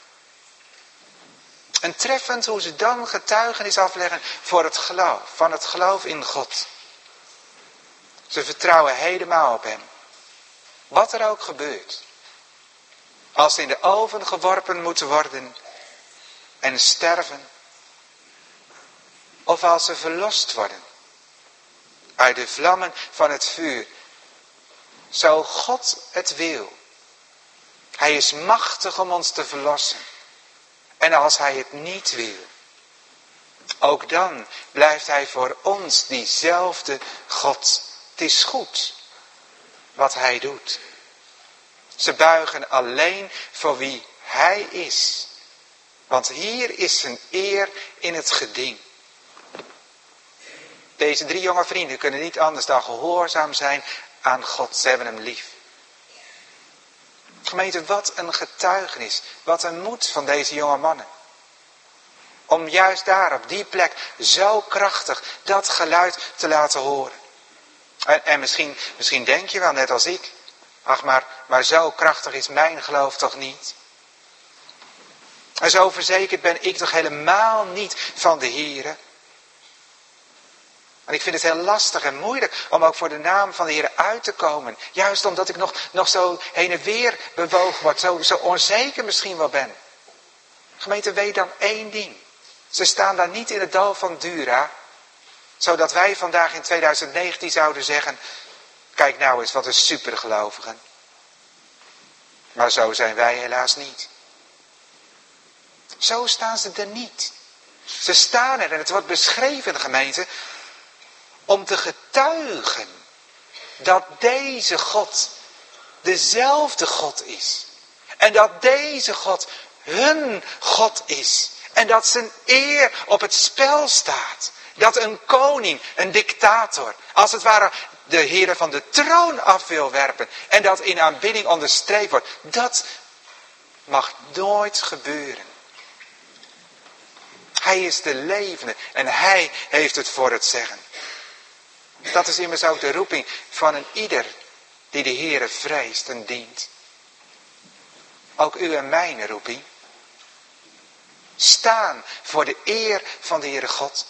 En treffend hoe ze dan getuigenis afleggen voor het geloof. Van het geloof in God. Ze vertrouwen helemaal op hem. Wat er ook gebeurt. Als ze in de oven geworpen moeten worden. En sterven. Of als ze verlost worden. Uit de vlammen van het vuur. Zo God het wil. Hij is machtig om ons te verlossen. En als hij het niet wil. Ook dan blijft hij voor ons diezelfde God. Het is goed. Wat hij doet. Ze buigen alleen voor wie hij is. Want hier is zijn eer in het geding. Deze drie jonge vrienden kunnen niet anders dan gehoorzaam zijn aan God. Ze hebben hem lief. Gemeente, wat een getuigenis. Wat een moed van deze jonge mannen. Om juist daar op die plek zo krachtig dat geluid te laten horen. En, en misschien, misschien denk je wel net als ik. Ach, maar, maar zo krachtig is mijn geloof toch niet. En zo verzekerd ben ik toch helemaal niet van de Here. En ik vind het heel lastig en moeilijk om ook voor de naam van de Heer uit te komen. Juist omdat ik nog, nog zo heen en weer bewogen word. Zo, zo onzeker misschien wel ben. Gemeente, weet dan één ding. Ze staan daar niet in het dal van Dura. Zodat wij vandaag in tweeduizend negentien zouden zeggen. Kijk nou eens, wat een supergelovigen. Maar zo zijn wij helaas niet. Zo staan ze er niet. Ze staan er, en het wordt beschreven, de gemeente, om te getuigen dat deze God dezelfde God is. En dat deze God hun God is. En dat zijn eer op het spel staat. Dat een koning, een dictator, als het ware de Heer van de troon af wil werpen. En dat in aanbidding onderstreept wordt. Dat mag nooit gebeuren. Hij is de levende en hij heeft het voor het zeggen. Dat is immers ook de roeping van een ieder die de Heere vreest en dient. Ook u en mijn roeping. Staan voor de eer van de Heere God.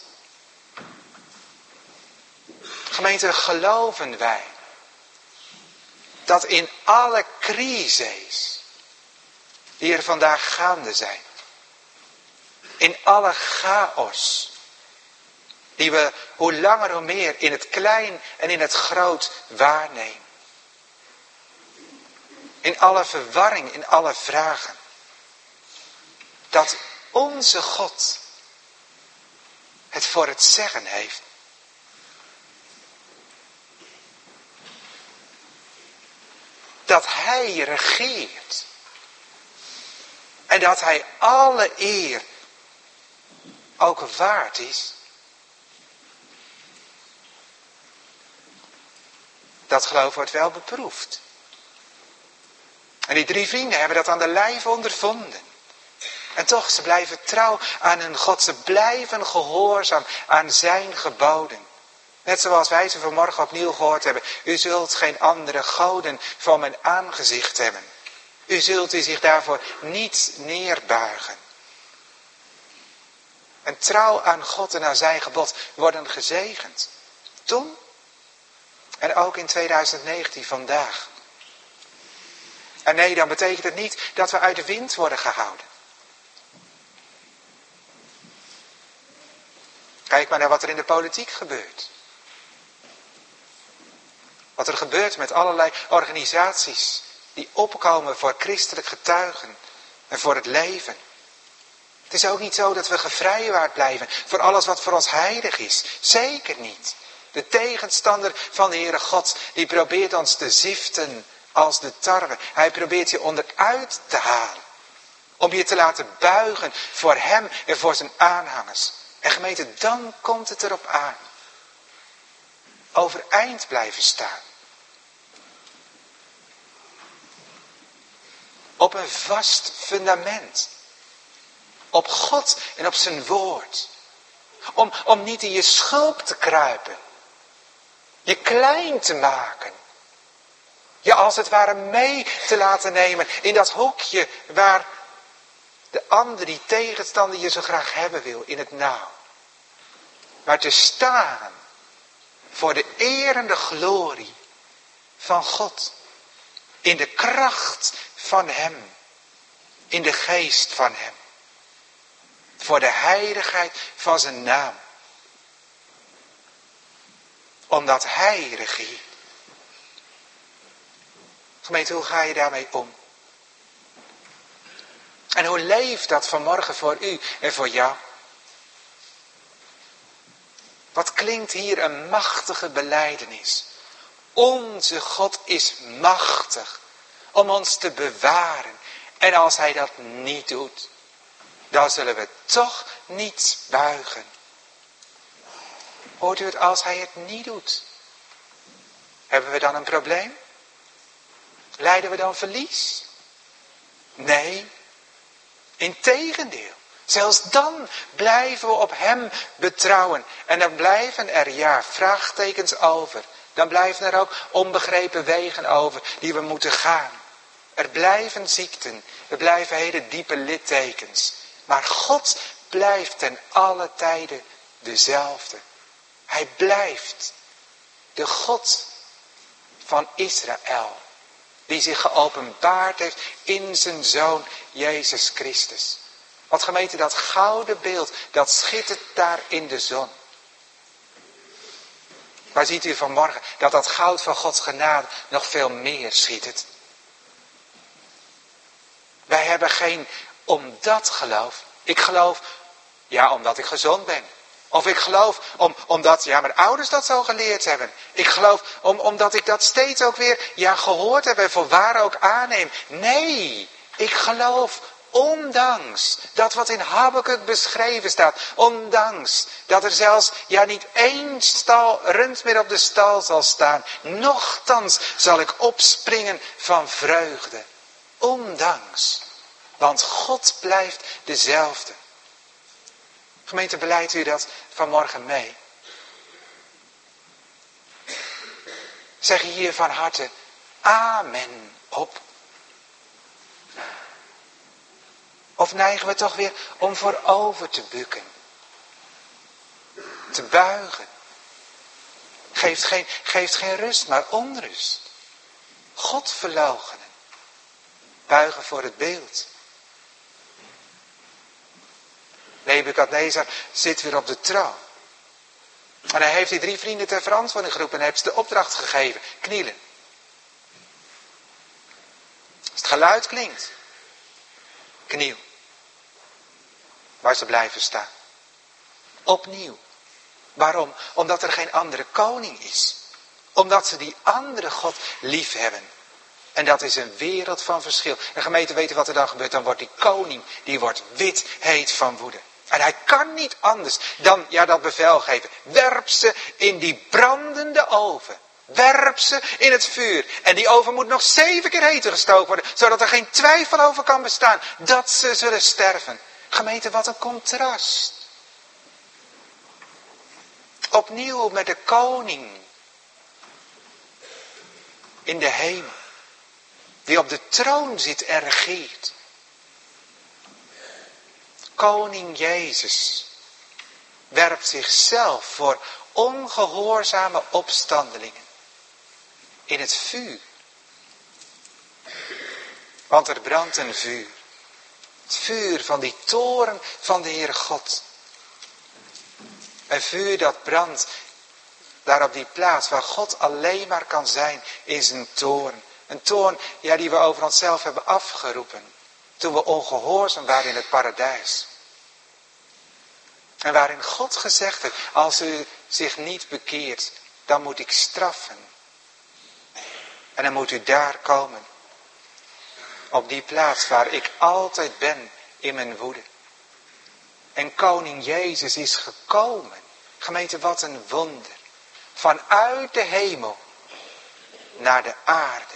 Gemeente, geloven wij dat in alle crises die er vandaag gaande zijn, in alle chaos, die we hoe langer hoe meer in het klein en in het groot waarnemen. In alle verwarring, in alle vragen. Dat onze God het voor het zeggen heeft. Dat hij regeert. En dat hij alle eer ook waard is. Dat geloof wordt wel beproefd. En die drie vrienden hebben dat aan de lijve ondervonden. En toch, ze blijven trouw aan hun God. Ze blijven gehoorzaam aan zijn geboden. Net zoals wij ze vanmorgen opnieuw gehoord hebben. U zult geen andere goden voor mijn aangezicht hebben. U zult u zich daarvoor niet neerbuigen. En trouw aan God en aan zijn gebod worden gezegend. Toen en ook in tweeduizend negentien vandaag. En nee, dan betekent het niet dat we uit de wind worden gehouden. Kijk maar naar wat er in de politiek gebeurt. Wat er gebeurt met allerlei organisaties die opkomen voor christelijk getuigen en voor het leven. Het is ook niet zo dat we gevrijwaard blijven voor alles wat voor ons heilig is. Zeker niet. De tegenstander van de Heere God, die probeert ons te ziften als de tarwe. Hij probeert je onderuit te halen. Om je te laten buigen voor hem en voor zijn aanhangers. En gemeente, dan komt het erop aan. Overeind blijven staan. Op een vast fundament. Op God en op zijn woord. Om, om niet in je schulp te kruipen. Je klein te maken. Je als het ware mee te laten nemen in dat hoekje waar de ander, die tegenstander, je zo graag hebben wil in het nauw. Maar te staan voor de erende glorie van God. In de kracht van hem. In de geest van hem. Voor de heiligheid van zijn naam. Omdat hij regeert. Gemeente, hoe ga je daarmee om? En hoe leeft dat vanmorgen voor u en voor jou? Wat klinkt hier een machtige belijdenis. Onze God is machtig om ons te bewaren. En als hij dat niet doet, dan zullen we toch niet buigen. Hoort u het, als hij het niet doet? Hebben we dan een probleem? Lijden we dan verlies? Nee, integendeel. Zelfs dan blijven we op hem betrouwen. En dan blijven er ja vraagtekens over. Dan blijven er ook onbegrepen wegen over die we moeten gaan. Er blijven ziekten. Er blijven hele diepe littekens. Maar God blijft ten alle tijden dezelfde. Hij blijft de God van Israël. Die zich geopenbaard heeft in zijn Zoon Jezus Christus. Wat gemeente, dat gouden beeld, dat schittert daar in de zon. Maar ziet u vanmorgen dat dat goud van Gods genade nog veel meer schittert. Wij hebben geen omdat geloof. Ik geloof, ja, omdat ik gezond ben. Of ik geloof om, omdat, ja, mijn ouders dat zo geleerd hebben. Ik geloof om, omdat ik dat steeds ook weer, ja, gehoord heb en voor waar ook aanneem. Nee, ik geloof ondanks dat wat in Habakuk beschreven staat. Ondanks dat er zelfs, ja, niet één stal rund meer op de stal zal staan. Nochtans zal ik opspringen van vreugde. Ondanks. Want God blijft dezelfde. Gemeente, beleidt u dat vanmorgen mee? Zeg hier van harte amen op. Of neigen we toch weer om voorover te bukken? Te buigen. Geeft geen, geeft geen rust, maar onrust. God verloochenen. Buigen voor het beeld. Nebukadnezar zit weer op de troon. En hij heeft die drie vrienden ter verantwoording geroepen en heeft ze de opdracht gegeven. Knielen. Als het geluid klinkt. Kniel. Waar ze blijven staan. Opnieuw. Waarom? Omdat er geen andere koning is. Omdat ze die andere God lief hebben. En dat is een wereld van verschil. En gemeente, weten wat er dan gebeurt? Dan wordt die koning, die wordt wit heet van woede. En hij kan niet anders dan, ja, dat bevel geven. Werp ze in die brandende oven. Werp ze in het vuur. En die oven moet nog zeven keer heter gestoken worden. Zodat er geen twijfel over kan bestaan. Dat ze zullen sterven. Gemeente, wat een contrast. Opnieuw met de koning. In de hemel. Die op de troon zit en regeert. Koning Jezus werpt zichzelf voor ongehoorzame opstandelingen in het vuur. Want er brandt een vuur. Het vuur van die toren van de Heere God. Een vuur dat brandt daar op die plaats waar God alleen maar kan zijn in zijn toren. Een toorn, ja, die we over onszelf hebben afgeroepen. Toen we ongehoorzaam waren in het paradijs. En waarin God gezegd heeft, als u zich niet bekeert, dan moet ik straffen. En dan moet u daar komen. Op die plaats waar ik altijd ben in mijn woede. En koning Jezus is gekomen. Gemeente, wat een wonder. Vanuit de hemel naar de aarde.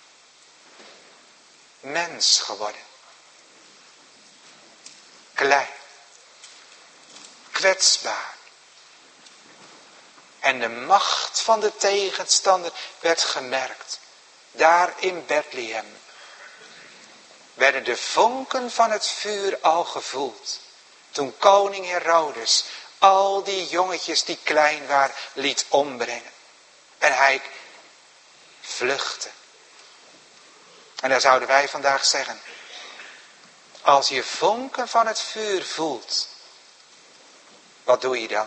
Mens geworden. Klein. Kwetsbaar. En de macht van de tegenstander werd gemerkt. Daar in Bethlehem. Werden de vonken van het vuur al gevoeld. Toen koning Herodes al die jongetjes die klein waren liet ombrengen. En hij vluchtte. En daar zouden wij vandaag zeggen. Als je vonken van het vuur voelt. Wat doe je dan?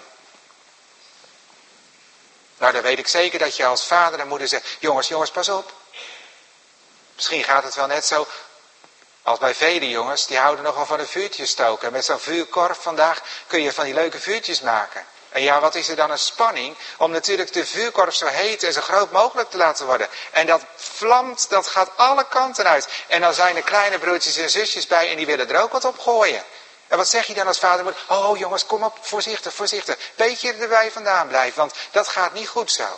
Nou, dan weet ik zeker dat je als vader en moeder zegt. Jongens, jongens, pas op. Misschien gaat het wel net zo als bij vele jongens. Die houden nogal van een vuurtje stoken. En met zo'n vuurkorf vandaag kun je van die leuke vuurtjes maken. En ja, wat is er dan een spanning om natuurlijk de vuurkorf zo heet en zo groot mogelijk te laten worden. En dat vlamt, dat gaat alle kanten uit. En dan zijn er kleine broertjes en zusjes bij en die willen er ook wat op gooien. En wat zeg je dan als vader en moeder? Oh jongens, kom op, voorzichtig, voorzichtig. Beetje erbij vandaan blijven, want dat gaat niet goed zo.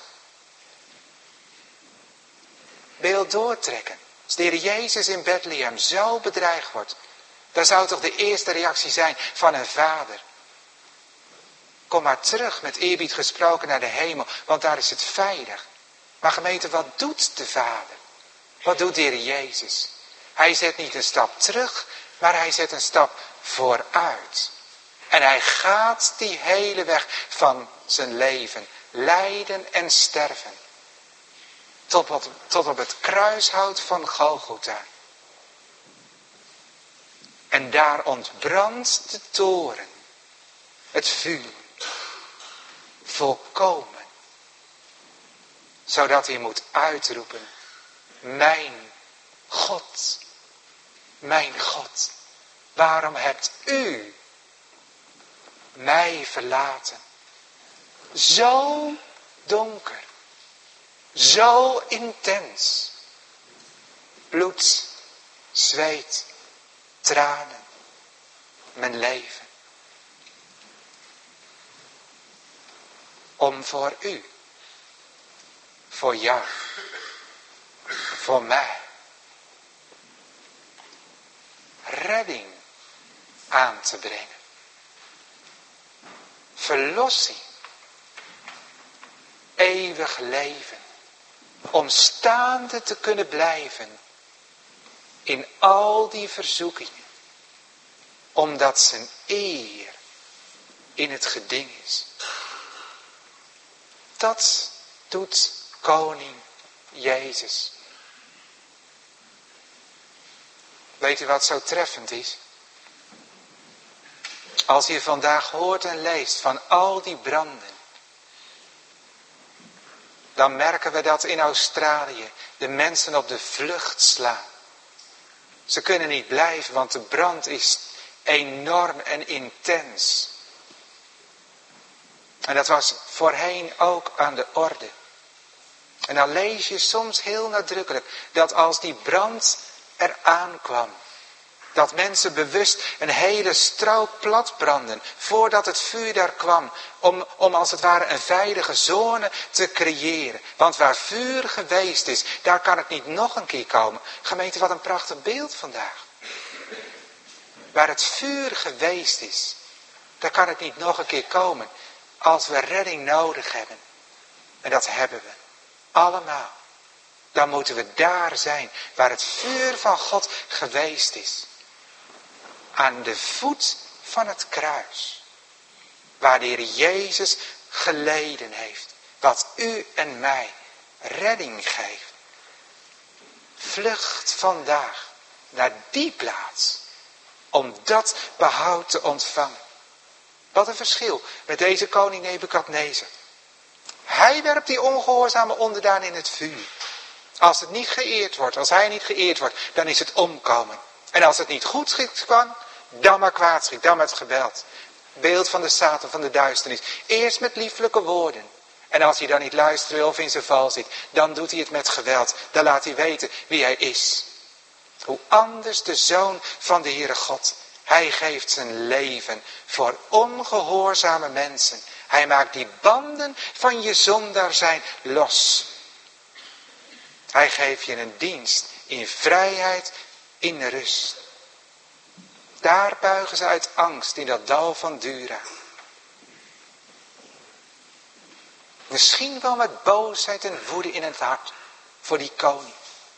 Beeld doortrekken. Als de Heer Jezus in Bethlehem zo bedreigd wordt, dan zou toch de eerste reactie zijn van een vader. Kom maar terug, met eerbied gesproken, naar de hemel, want daar is het veilig. Maar gemeente, wat doet de vader? Wat doet de Heer Jezus? Hij zet niet een stap terug, maar hij zet een stap vooruit. En hij gaat die hele weg van zijn leven, lijden en sterven. Tot op, tot op het kruishout van Golgotha. En daar ontbrandt de toren, het vuur, volkomen. Zodat hij moet uitroepen, mijn God, mijn God, waarom hebt u mij verlaten? Zo donker, zo intens. Bloed, zweet, tranen, mijn leven. Om voor u, voor jou, voor mij, redding aan te brengen. Verlossing, eeuwig leven, om staande te kunnen blijven in al die verzoekingen, omdat zijn eer in het geding is. Dat doet koning Jezus. Weet u wat zo treffend is? Als je vandaag hoort en leest van al die branden, dan merken we dat in Australië de mensen op de vlucht slaan. Ze kunnen niet blijven, want de brand is enorm en intens. En dat was voorheen ook aan de orde. En dan lees je soms heel nadrukkelijk dat als die brand eraan kwam, dat mensen bewust een hele strook plat branden voordat het vuur daar kwam. Om, om als het ware een veilige zone te creëren. Want waar vuur geweest is, daar kan het niet nog een keer komen. Gemeente, wat een prachtig beeld vandaag. Waar het vuur geweest is, daar kan het niet nog een keer komen. Als we redding nodig hebben. En dat hebben we. Allemaal. Dan moeten we daar zijn waar het vuur van God geweest is. Aan de voet van het kruis. Waar de Heer Jezus geleden heeft. Wat u en mij redding geeft. Vlucht vandaag naar die plaats. Om dat behoud te ontvangen. Wat een verschil met deze koning Nebukadnezar. Hij werpt die ongehoorzame onderdaan in het vuur. Als het niet geëerd wordt, als hij niet geëerd wordt, dan is het omkomen. En als het niet goed schikt kan, dan maar kwaad schikt, dan met geweld. Beeld van de Satan, van de duisternis. Eerst met lieflijke woorden. En als hij dan niet luistert of in zijn val zit, dan doet hij het met geweld. Dan laat hij weten wie hij is. Hoe anders de Zoon van de Heere God. Hij geeft zijn leven voor ongehoorzame mensen. Hij maakt die banden van je zondaar zijn los. Hij geeft je een dienst in vrijheid, in rust. Daar buigen ze uit angst in dat dal van Dura. Misschien wel met boosheid en woede in het hart voor die koning.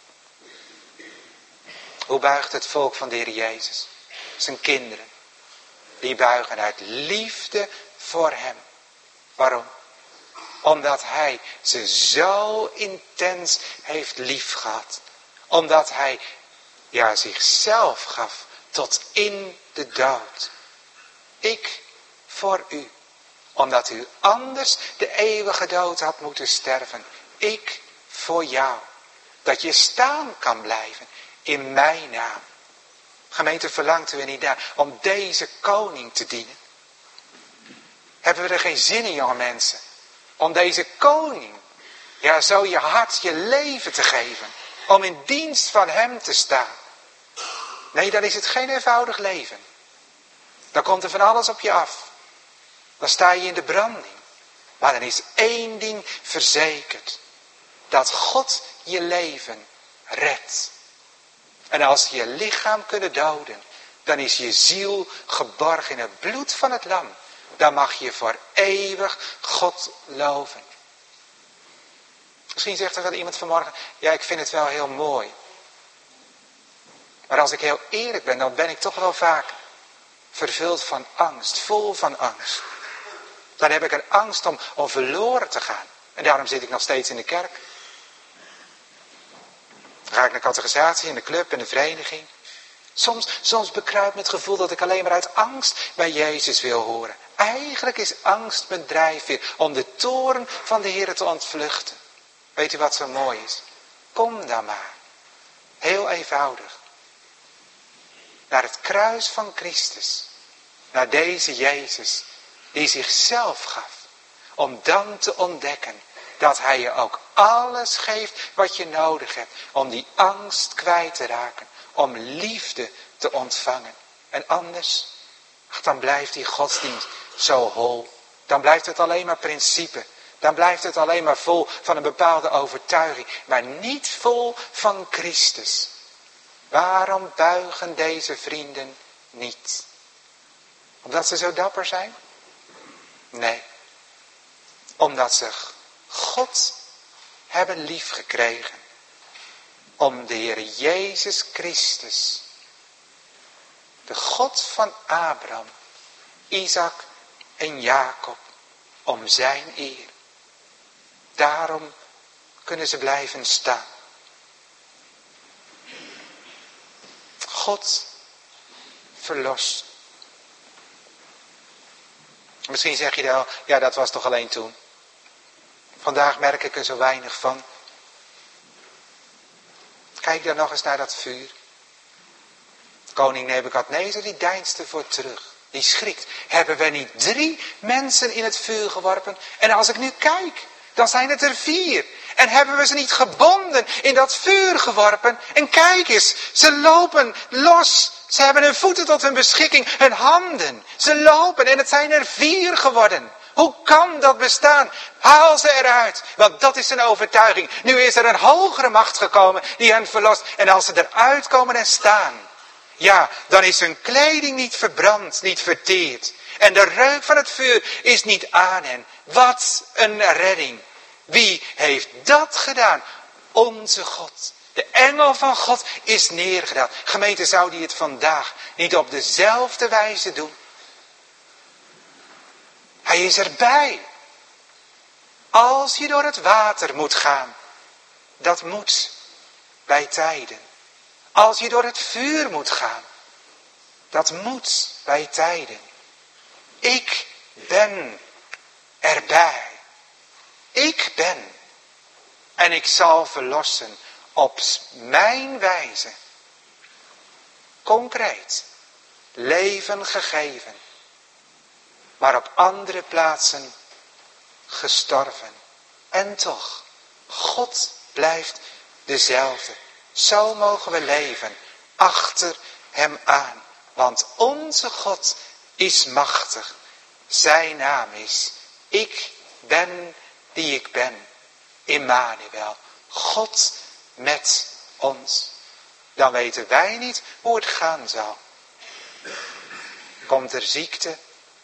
Hoe buigt het volk van de Heer Jezus? Zijn kinderen. Die buigen uit liefde voor hem. Waarom? Omdat hij ze zo intens heeft lief gehad. Omdat hij ja, zichzelf gaf tot in de dood. Ik voor u. Omdat u anders de eeuwige dood had moeten sterven. Ik voor jou. Dat je staan kan blijven in mijn naam. Gemeente, verlangt u er niet naar om deze koning te dienen? Hebben we er geen zin in, jonge mensen? Om deze koning, ja, zo je hart, je leven te geven. Om in dienst van hem te staan. Nee, dan is het geen eenvoudig leven. Dan komt er van alles op je af. Dan sta je in de branding. Maar dan is één ding verzekerd. Dat God je leven redt. En als je je lichaam kunnen doden, dan is je ziel geborgen in het bloed van het lam. Dan mag je voor eeuwig God loven. Misschien zegt er wel iemand vanmorgen, ja, ik vind het wel heel mooi. Maar als ik heel eerlijk ben, dan ben ik toch wel vaak vervuld van angst, vol van angst. Dan heb ik er angst om, om verloren te gaan. En daarom zit ik nog steeds in de kerk. Dan ga ik naar catechisatie, in de club, in de vereniging. Soms, soms bekruipt me het gevoel dat ik alleen maar uit angst bij Jezus wil horen. Eigenlijk is angst mijn drijfveer om de toorn van de Heer te ontvluchten. Weet u wat zo mooi is? Kom dan maar. Heel eenvoudig. Naar het kruis van Christus. Naar deze Jezus die zichzelf gaf. Om dan te ontdekken dat hij je ook alles geeft wat je nodig hebt. Om die angst kwijt te raken. Om liefde te ontvangen. En anders, ach, dan blijft die godsdienst zo hol. Dan blijft het alleen maar principe. Dan blijft het alleen maar vol van een bepaalde overtuiging. Maar niet vol van Christus. Waarom buigen deze vrienden niet? Omdat ze zo dapper zijn? Nee. Omdat ze God hebben liefgekregen. Om de Heer Jezus Christus. De God van Abraham, Isaac en Jacob. Om zijn eer. Daarom kunnen ze blijven staan. God verlost. Misschien zeg je wel, ja, dat was toch alleen toen. Vandaag merk ik er zo weinig van. Kijk dan nog eens naar dat vuur. Koning Nebukadnezar die deinst ervoor terug. Die schrikt. Hebben we niet drie mensen in het vuur geworpen? En als ik nu kijk, dan zijn het er vier. En hebben we ze niet gebonden in dat vuur geworpen? En kijk eens, ze lopen los. Ze hebben hun voeten tot hun beschikking, hun handen. Ze lopen en het zijn er vier geworden. Hoe kan dat bestaan? Haal ze eruit, want dat is een overtuiging. Nu is er een hogere macht gekomen die hen verlost. En als ze eruit komen en staan, ja, dan is hun kleding niet verbrand, niet verteerd. En de reuk van het vuur is niet aan hen. Wat een redding. Wie heeft dat gedaan? Onze God. De engel van God is neergedaald. Gemeente, zou die het vandaag niet op dezelfde wijze doen? Hij is erbij. Als je door het water moet gaan. Dat moet bij tijden. Als je door het vuur moet gaan. Dat moet bij tijden. Ik ben erbij. Ik ben. En ik zal verlossen op mijn wijze. Concreet. Leven gegeven. Maar op andere plaatsen gestorven. En toch, God blijft dezelfde. Zo mogen we leven achter hem aan. Want onze God is machtig. Zijn naam is, ik ben die ik ben. Immanuel, God met ons. Dan weten wij niet hoe het gaan zal. Komt er ziekte?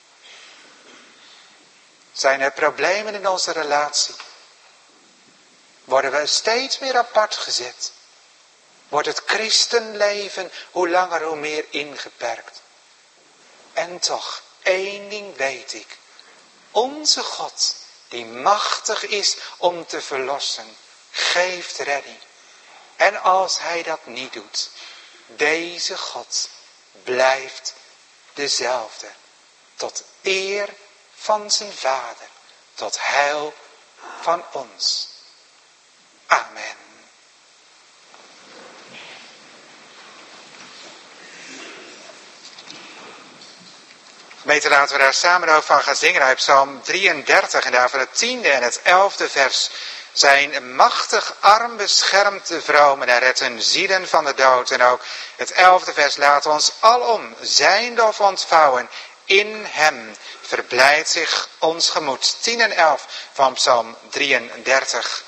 Zijn er problemen in onze relatie? Worden we steeds meer apart gezet? Wordt het christenleven hoe langer hoe meer ingeperkt? En toch, één ding weet ik. Onze God, die machtig is om te verlossen, geeft redding. En als hij dat niet doet, deze God blijft dezelfde. Tot eer van zijn Vader, tot heil van ons. Amen. Gemeente, laten we daar samen over van gaan zingen uit Psalm drieëndertig en daarvan het tiende en het elfde vers. Zijn machtig arm beschermt de vroom en hij redt hun zielen van de dood. En ook het elfde vers, laat ons alom zijn lof ontvouwen. In hem verblijdt zich ons gemoed. tien en elf van Psalm drieëndertig.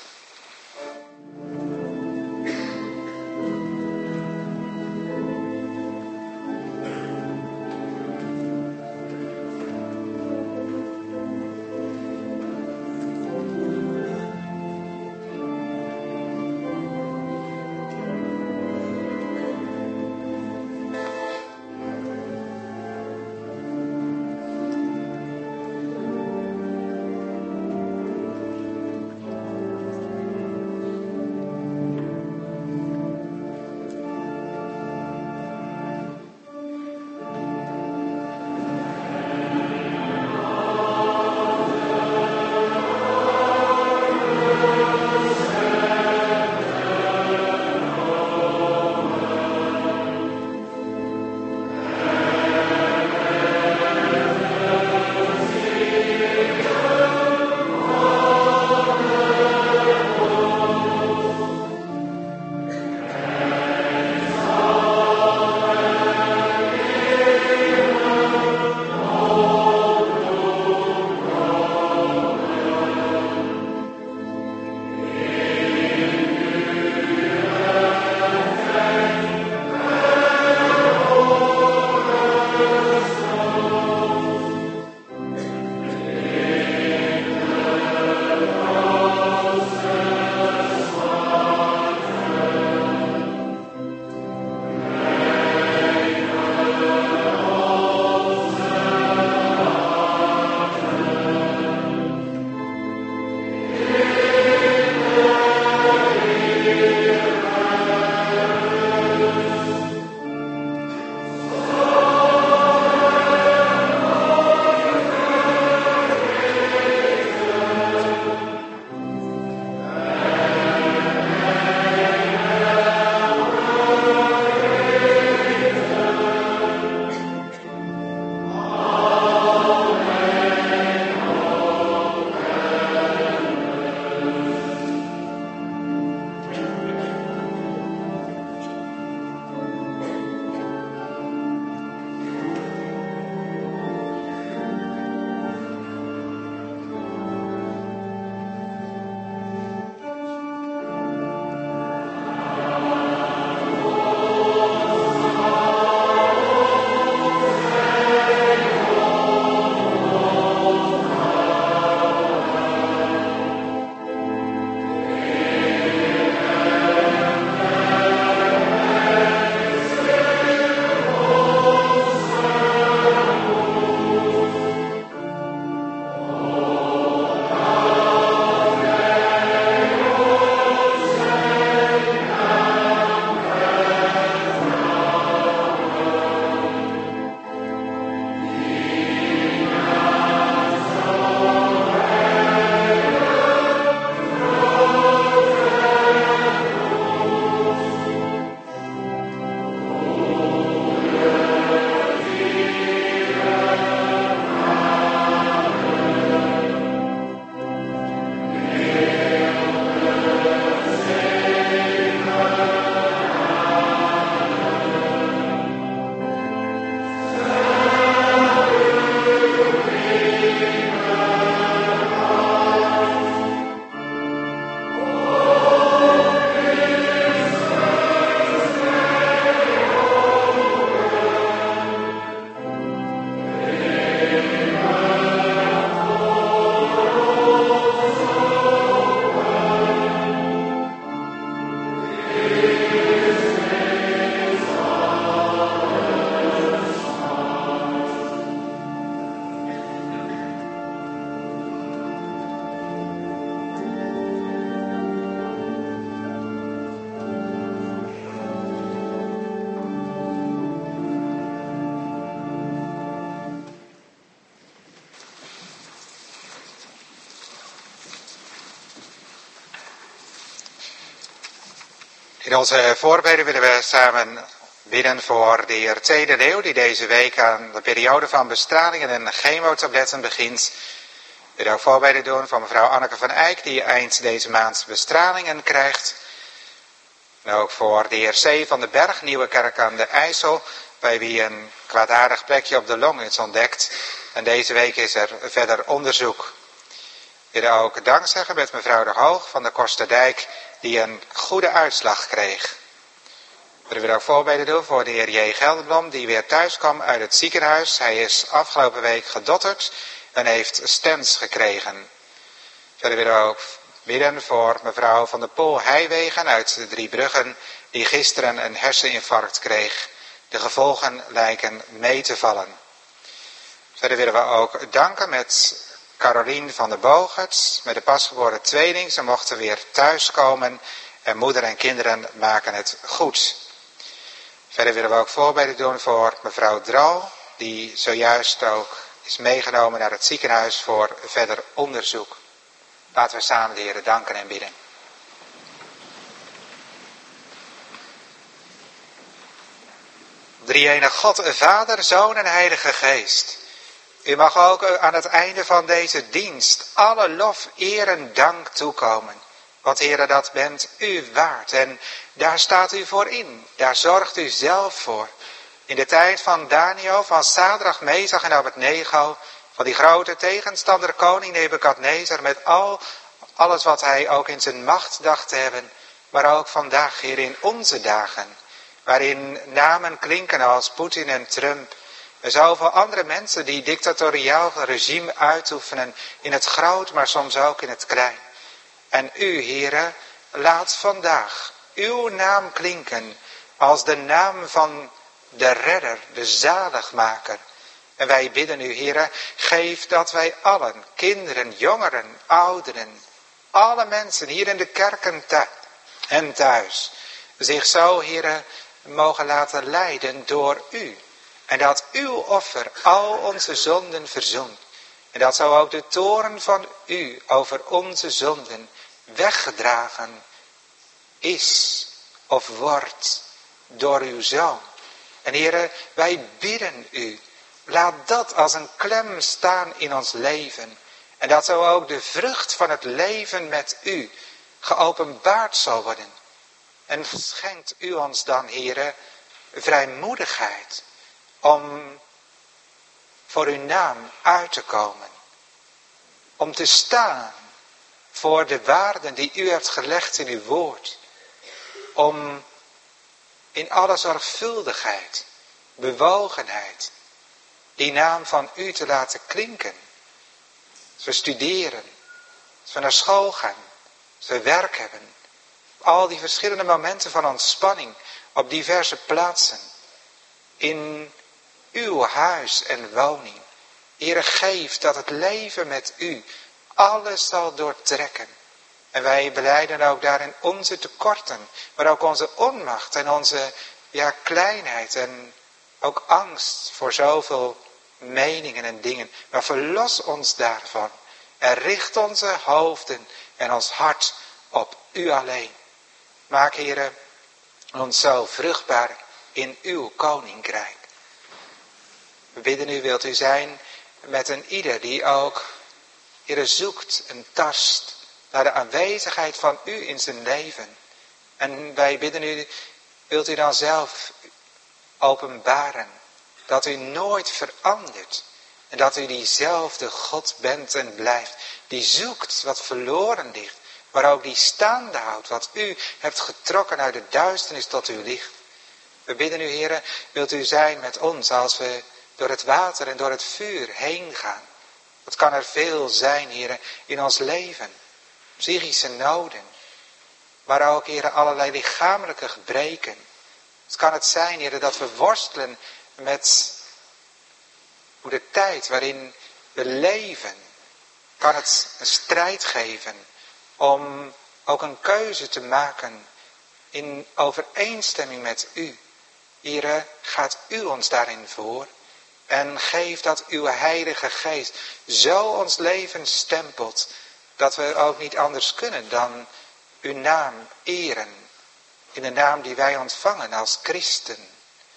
In onze voorbeden willen we samen bidden voor de heer Tweede Leeuw, die deze week aan de periode van bestralingen en chemotabletten begint. We willen ook voorbeden doen voor mevrouw Anneke van Eyck, die eind deze maand bestralingen krijgt. En ook voor de heer C. van den Berg, Nieuwe Kerk aan de IJssel, bij wie een kwaadaardig plekje op de long is ontdekt. En deze week is er verder onderzoek. We willen ook dank zeggen met mevrouw de Hoog van de Korsterdijk, die een goede uitslag kreeg. We willen ook voorbeden doen voor de heer J. Gelderblom, die weer thuis kwam uit het ziekenhuis. Hij is afgelopen week gedotterd en heeft stents gekregen. Verder willen we ook bidden voor mevrouw van der Pol Heijwegen uit de Driebruggen, die gisteren een herseninfarct kreeg. De gevolgen lijken mee te vallen. Verder willen we ook danken met Carolien van der Bogert, met de pasgeboren tweeling. Ze mochten weer thuiskomen en moeder en kinderen maken het goed. Verder willen we ook voorbeden doen voor mevrouw Dral, die zojuist ook is meegenomen naar het ziekenhuis voor verder onderzoek. Laten we samen de Heer danken en bidden. Drie-enige God, Vader, Zoon en Heilige Geest. U mag ook aan het einde van deze dienst alle lof, eer en dank toekomen. Want Heere, dat bent u waard en daar staat u voor in. Daar zorgt u zelf voor. In de tijd van Daniel, van Sadrach, Mesach en Abednego, van die grote tegenstander koning Nebukadnezar, met al, alles wat hij ook in zijn macht dacht te hebben. Maar ook vandaag, Heer, in onze dagen, waarin namen klinken als Poetin en Trump. En zoveel andere mensen die dictatoriaal regime uitoefenen in het groot, maar soms ook in het klein. En u, Heere, laat vandaag uw naam klinken als de naam van de redder, de zaligmaker. En wij bidden u, Heere, geef dat wij allen, kinderen, jongeren, ouderen, alle mensen hier in de kerken en thuis, zich zo, Heere, mogen laten leiden door u. En dat uw offer al onze zonden verzoent. En dat zo ook de toorn van u over onze zonden weggedragen is of wordt door uw Zoon. En Heere, wij bidden u, laat dat als een klem staan in ons leven. En dat zo ook de vrucht van het leven met u geopenbaard zal worden. En schenkt u ons dan, Heere, vrijmoedigheid om voor uw naam uit te komen. Om te staan voor de waarden die u hebt gelegd in uw woord. Om in alle zorgvuldigheid, bewogenheid, die naam van u te laten klinken. Als we studeren, als we naar school gaan, als we werk hebben. Al die verschillende momenten van ontspanning op diverse plaatsen. In uw huis en woning. Heere, geef dat het leven met u alles zal doortrekken. En wij belijden ook daarin onze tekorten, maar ook onze onmacht en onze ja, kleinheid en ook angst voor zoveel meningen en dingen. Maar verlos ons daarvan en richt onze hoofden en ons hart op u alleen. Maak, Heere, ons zo vruchtbaar in uw koninkrijk. We bidden u, wilt u zijn met een ieder die ook, Heere, zoekt en tast naar de aanwezigheid van u in zijn leven. En wij bidden u, wilt u dan zelf openbaren dat u nooit verandert. En dat u diezelfde God bent en blijft. Die zoekt wat verloren ligt. Maar ook die staande houdt wat u hebt getrokken uit de duisternis tot uw licht. We bidden u, Heere, wilt u zijn met ons als we door het water en door het vuur heen gaan. Wat kan er veel zijn, Heere, in ons leven. Psychische noden. Maar ook, Heere, allerlei lichamelijke gebreken. Het kan het zijn, Heere, dat we worstelen met hoe de tijd waarin we leven. Kan het een strijd geven om ook een keuze te maken in overeenstemming met u. Heere, gaat u ons daarin voor. En geef dat uw Heilige Geest zo ons leven stempelt, dat we ook niet anders kunnen dan uw naam eren in de naam die wij ontvangen als christen.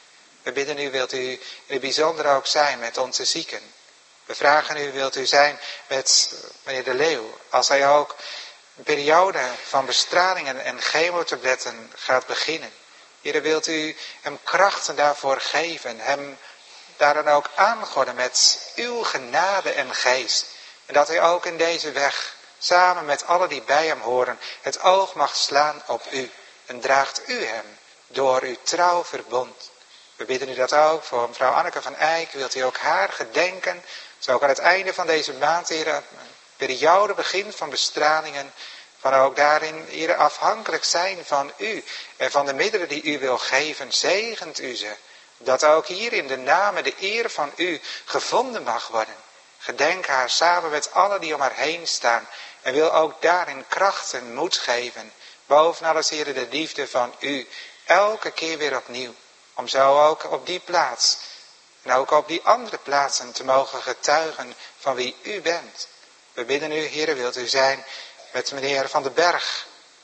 We bidden u, wilt u in het bijzonder ook zijn met onze zieken. We vragen u, wilt u zijn met meneer De Leeuw, als hij ook een periode van bestralingen en chemotabletten gaat beginnen. Heere, wilt u hem krachten daarvoor geven, hem daar dan ook aangorden met uw genade en geest. En dat hij ook in deze weg, samen met allen die bij hem horen, het oog mag slaan op u. En draagt u hem door uw trouw verbond. We bidden u dat ook voor mevrouw Anneke van Eyck. Wilt u ook haar gedenken, zo ook aan het einde van deze maand, Heere, een periode begin van bestralingen. Van ook daarin, Heere, afhankelijk zijn van u en van de middelen die u wil geven. Zegent u ze. Dat ook hier in de naam en de eer van u gevonden mag worden. Gedenk haar samen met allen die om haar heen staan. En wil ook daarin kracht en moed geven. Boven alles, Heere, de liefde van u. Elke keer weer opnieuw. Om zo ook op die plaats. En ook op die andere plaatsen te mogen getuigen van wie u bent. We bidden u, Heere, wilt u zijn met meneer Van den Berg.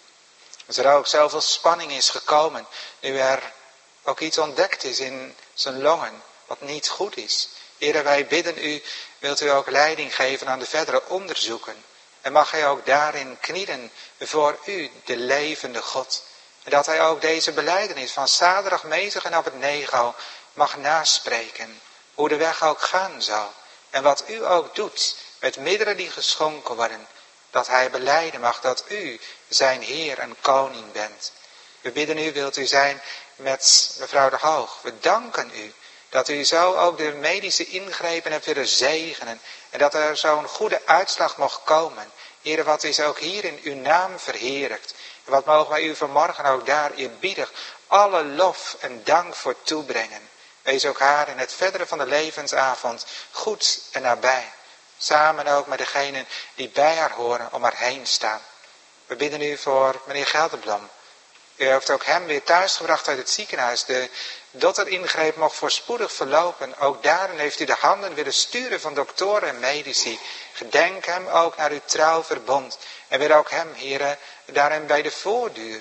Als er ook zoveel spanning is gekomen. Nu er ook iets ontdekt is in zijn longen. Wat niet goed is. Heere, wij bidden u, wilt u ook leiding geven aan de verdere onderzoeken. En mag hij ook daarin knielen voor u, de levende God. En dat hij ook deze belijdenis van zaterdag, Mezig en Abednego mag naspreken. Hoe de weg ook gaan zal. En wat u ook doet met middelen die geschonken worden. Dat hij belijden mag dat u zijn Heer en Koning bent. We bidden u, wilt u zijn met mevrouw de Hoog. We danken u dat u zo ook de medische ingrepen hebt willen zegenen. En dat er zo'n goede uitslag mocht komen. Heere, wat is ook hier in uw naam verheerlijkt. En wat mogen wij u vanmorgen ook daar eerbiedig alle lof en dank voor toebrengen. Wees ook haar in het verdere van de levensavond goed en nabij. Samen ook met degenen die bij haar horen om haar heen staan. We bidden u voor meneer Gelderblom. U heeft ook hem weer thuisgebracht uit het ziekenhuis. De dotteringreep mocht voorspoedig verlopen. Ook daarin heeft u de handen willen sturen van doktoren en medici. Gedenk hem ook naar uw trouw verbond. En wil ook hem, Heere, daarin bij de voordeur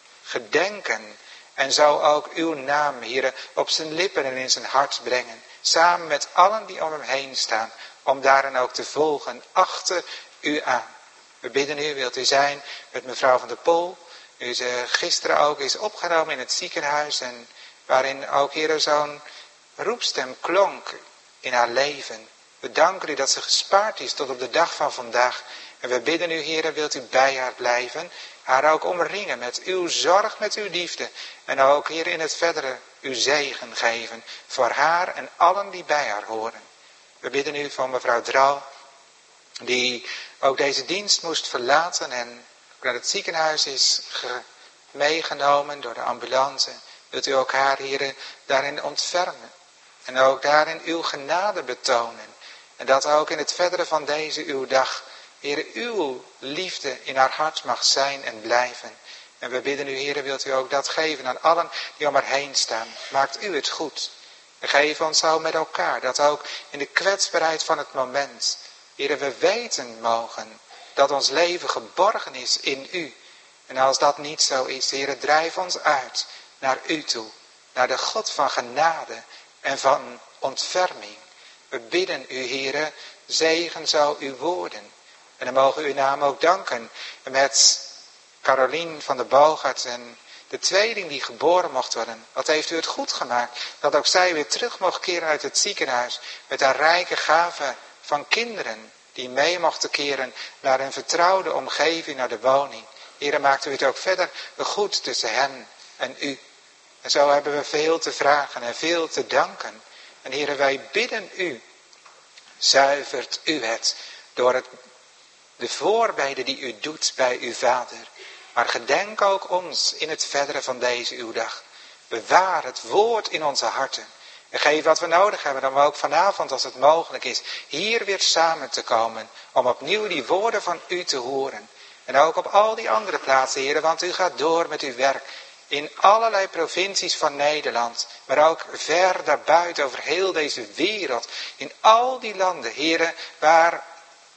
gedenken. En zo ook uw naam, Heere, op zijn lippen en in zijn hart brengen. Samen met allen die om hem heen staan. Om daarin ook te volgen achter u aan. We bidden u, wilt u zijn met mevrouw van der Pol. U ze gisteren ook is opgenomen in het ziekenhuis. En waarin ook, Heere, zo'n roepstem klonk in haar leven. We danken u dat ze gespaard is tot op de dag van vandaag. En we bidden u, Heere, wilt u bij haar blijven. Haar ook omringen met uw zorg, met uw liefde. En ook, Heere, in het verdere uw zegen geven. Voor haar en allen die bij haar horen. We bidden u van mevrouw Drouw. Die ook deze dienst moest verlaten. En naar het ziekenhuis is meegenomen door de ambulance. Wilt u ook haar, Heere, daarin ontfermen. En ook daarin uw genade betonen. En dat ook in het verdere van deze uw dag, Heere, uw liefde in haar hart mag zijn en blijven. En we bidden u, Heere, wilt u ook dat geven aan allen die om haar heen staan. Maakt u het goed. En geef ons zo met elkaar, dat ook in de kwetsbaarheid van het moment, Heere, we weten mogen dat ons leven geborgen is in u. En als dat niet zo is, Heere, drijf ons uit naar u toe. Naar de God van genade en van ontferming. We bidden u, Heere, zegen zo uw woorden. En dan mogen we uw naam ook danken met Carolien van der Bogert en de tweeling die geboren mocht worden. Wat heeft u het goed gemaakt dat ook zij weer terug mocht keren uit het ziekenhuis. Met haar rijke gave van kinderen die mee mochten keren naar een vertrouwde omgeving, naar de woning. Heere, maakt u het ook verder goed tussen hen en u. En zo hebben we veel te vragen en veel te danken. En Heere, wij bidden u, zuivert u het door het, de voorbeden die u doet bij uw Vader. Maar gedenk ook ons in het verdere van deze uw dag. Bewaar het woord in onze harten. En geef wat we nodig hebben om ook vanavond, als het mogelijk is, hier weer samen te komen. Om opnieuw die woorden van u te horen. En ook op al die andere plaatsen, Heere, want u gaat door met uw werk. In allerlei provincies van Nederland, maar ook ver daarbuiten over heel deze wereld. In al die landen, Heere, waar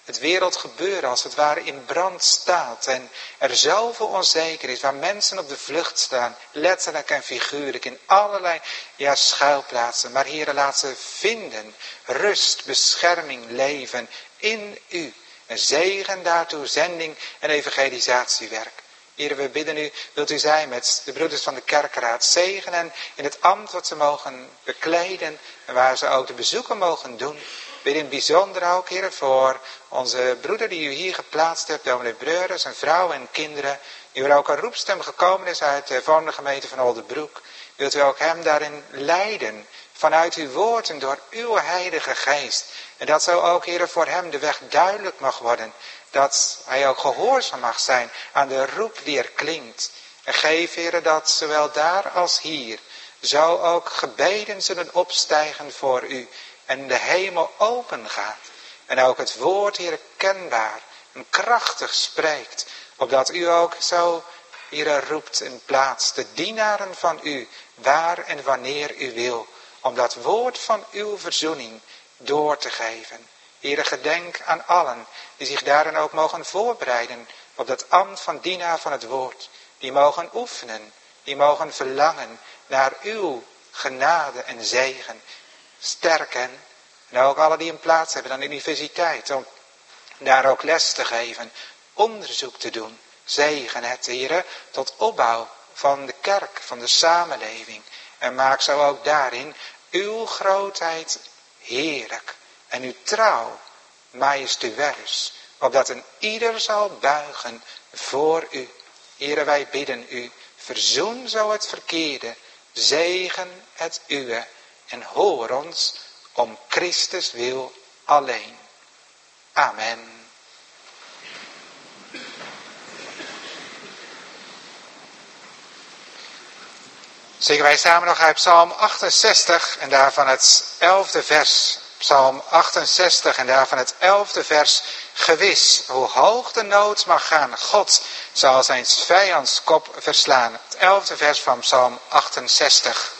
het wereldgebeuren als het ware in brand staat en er zoveel onzeker is, waar mensen op de vlucht staan, letterlijk en figuurlijk, in allerlei ja, schuilplaatsen. Maar Heere, laat ze vinden, rust, bescherming, leven in u. En zegen daartoe, zending en evangelisatiewerk. Heere, we bidden u, wilt u zijn met de broeders van de kerkraad, zegenen in het ambt wat ze mogen bekleden en waar ze ook de bezoeken mogen doen. Bid in het bijzonder ook, Heere, voor onze broeder die u hier geplaatst hebt, dominee Breuren, zijn vrouw en kinderen, die er ook een roepstem gekomen is uit de hervormde gemeente van Oldenbroek. Wilt u ook hem daarin leiden, vanuit uw woord en door uw heilige geest. En dat zo ook, Heere, voor hem de weg duidelijk mag worden. Dat hij ook gehoorzaam mag zijn aan de roep die er klinkt. En geef, Heere, dat zowel daar als hier, zo ook gebeden zullen opstijgen voor u. En de hemel open gaat. En ook het woord, Heere, kenbaar en krachtig spreekt. Opdat u ook zo, Heere, roept en plaatst de dienaren van u, waar en wanneer u wil. Om dat woord van uw verzoening door te geven. Heere, gedenk aan allen die zich daarin ook mogen voorbereiden op dat ambt van dienaar van het woord. Die mogen oefenen, die mogen verlangen naar uw genade en zegen. Sterken, en ook alle die een plaats hebben aan de universiteit, om daar ook les te geven, onderzoek te doen. Zegen het, Heere, tot opbouw van de kerk, van de samenleving. En maak zo ook daarin uw grootheid heerlijk en uw trouw majestueus, opdat een ieder zal buigen voor u. Heere, wij bidden u, verzoen zo het verkeerde, zegen het uwe en hoor ons om Christus wil alleen. Amen. Zingen wij samen nog uit Psalm achtenzestig en daarvan het elfde vers. Psalm achtenzestig en daarvan het elfde vers. Gewis, hoe hoog de nood mag gaan, God zal zijn vijands kop verslaan. Het elfde vers van Psalm achtenzestig.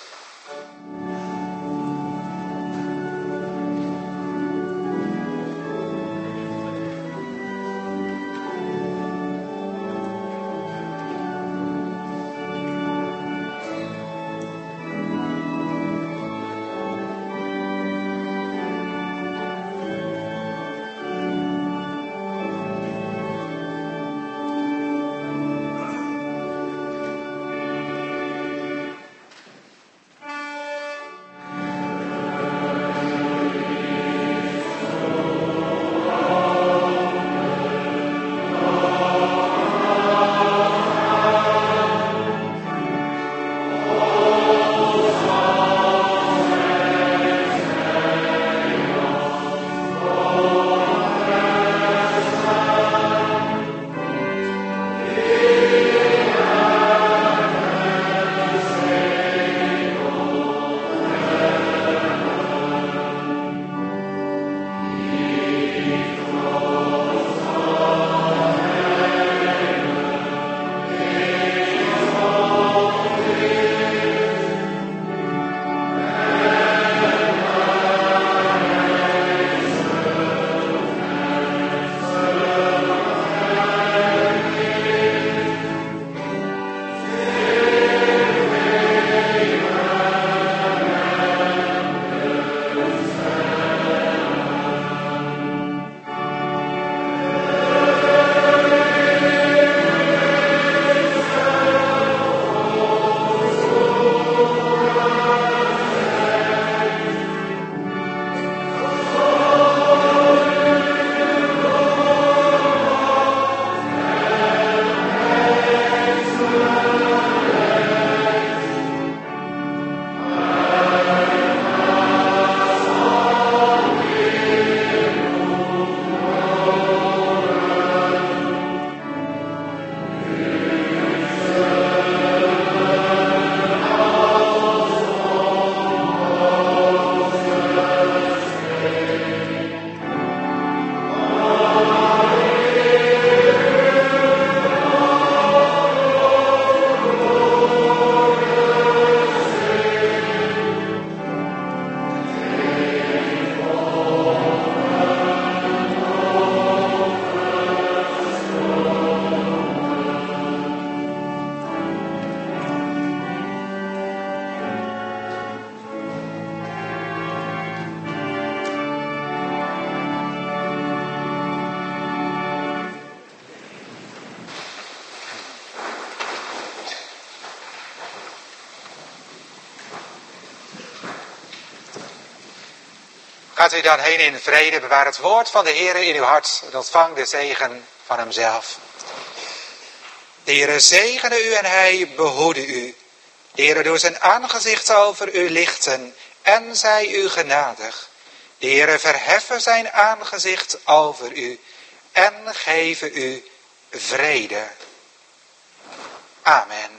Gaat u dan heen in vrede, bewaar het woord van de Heere in uw hart en ontvang de zegen van hemzelf. De Heere zegene u en hij behoede u. De Heere doet zijn aangezicht over u lichten en zij u genadig. De Heere verheffen zijn aangezicht over u en geven u vrede. Amen.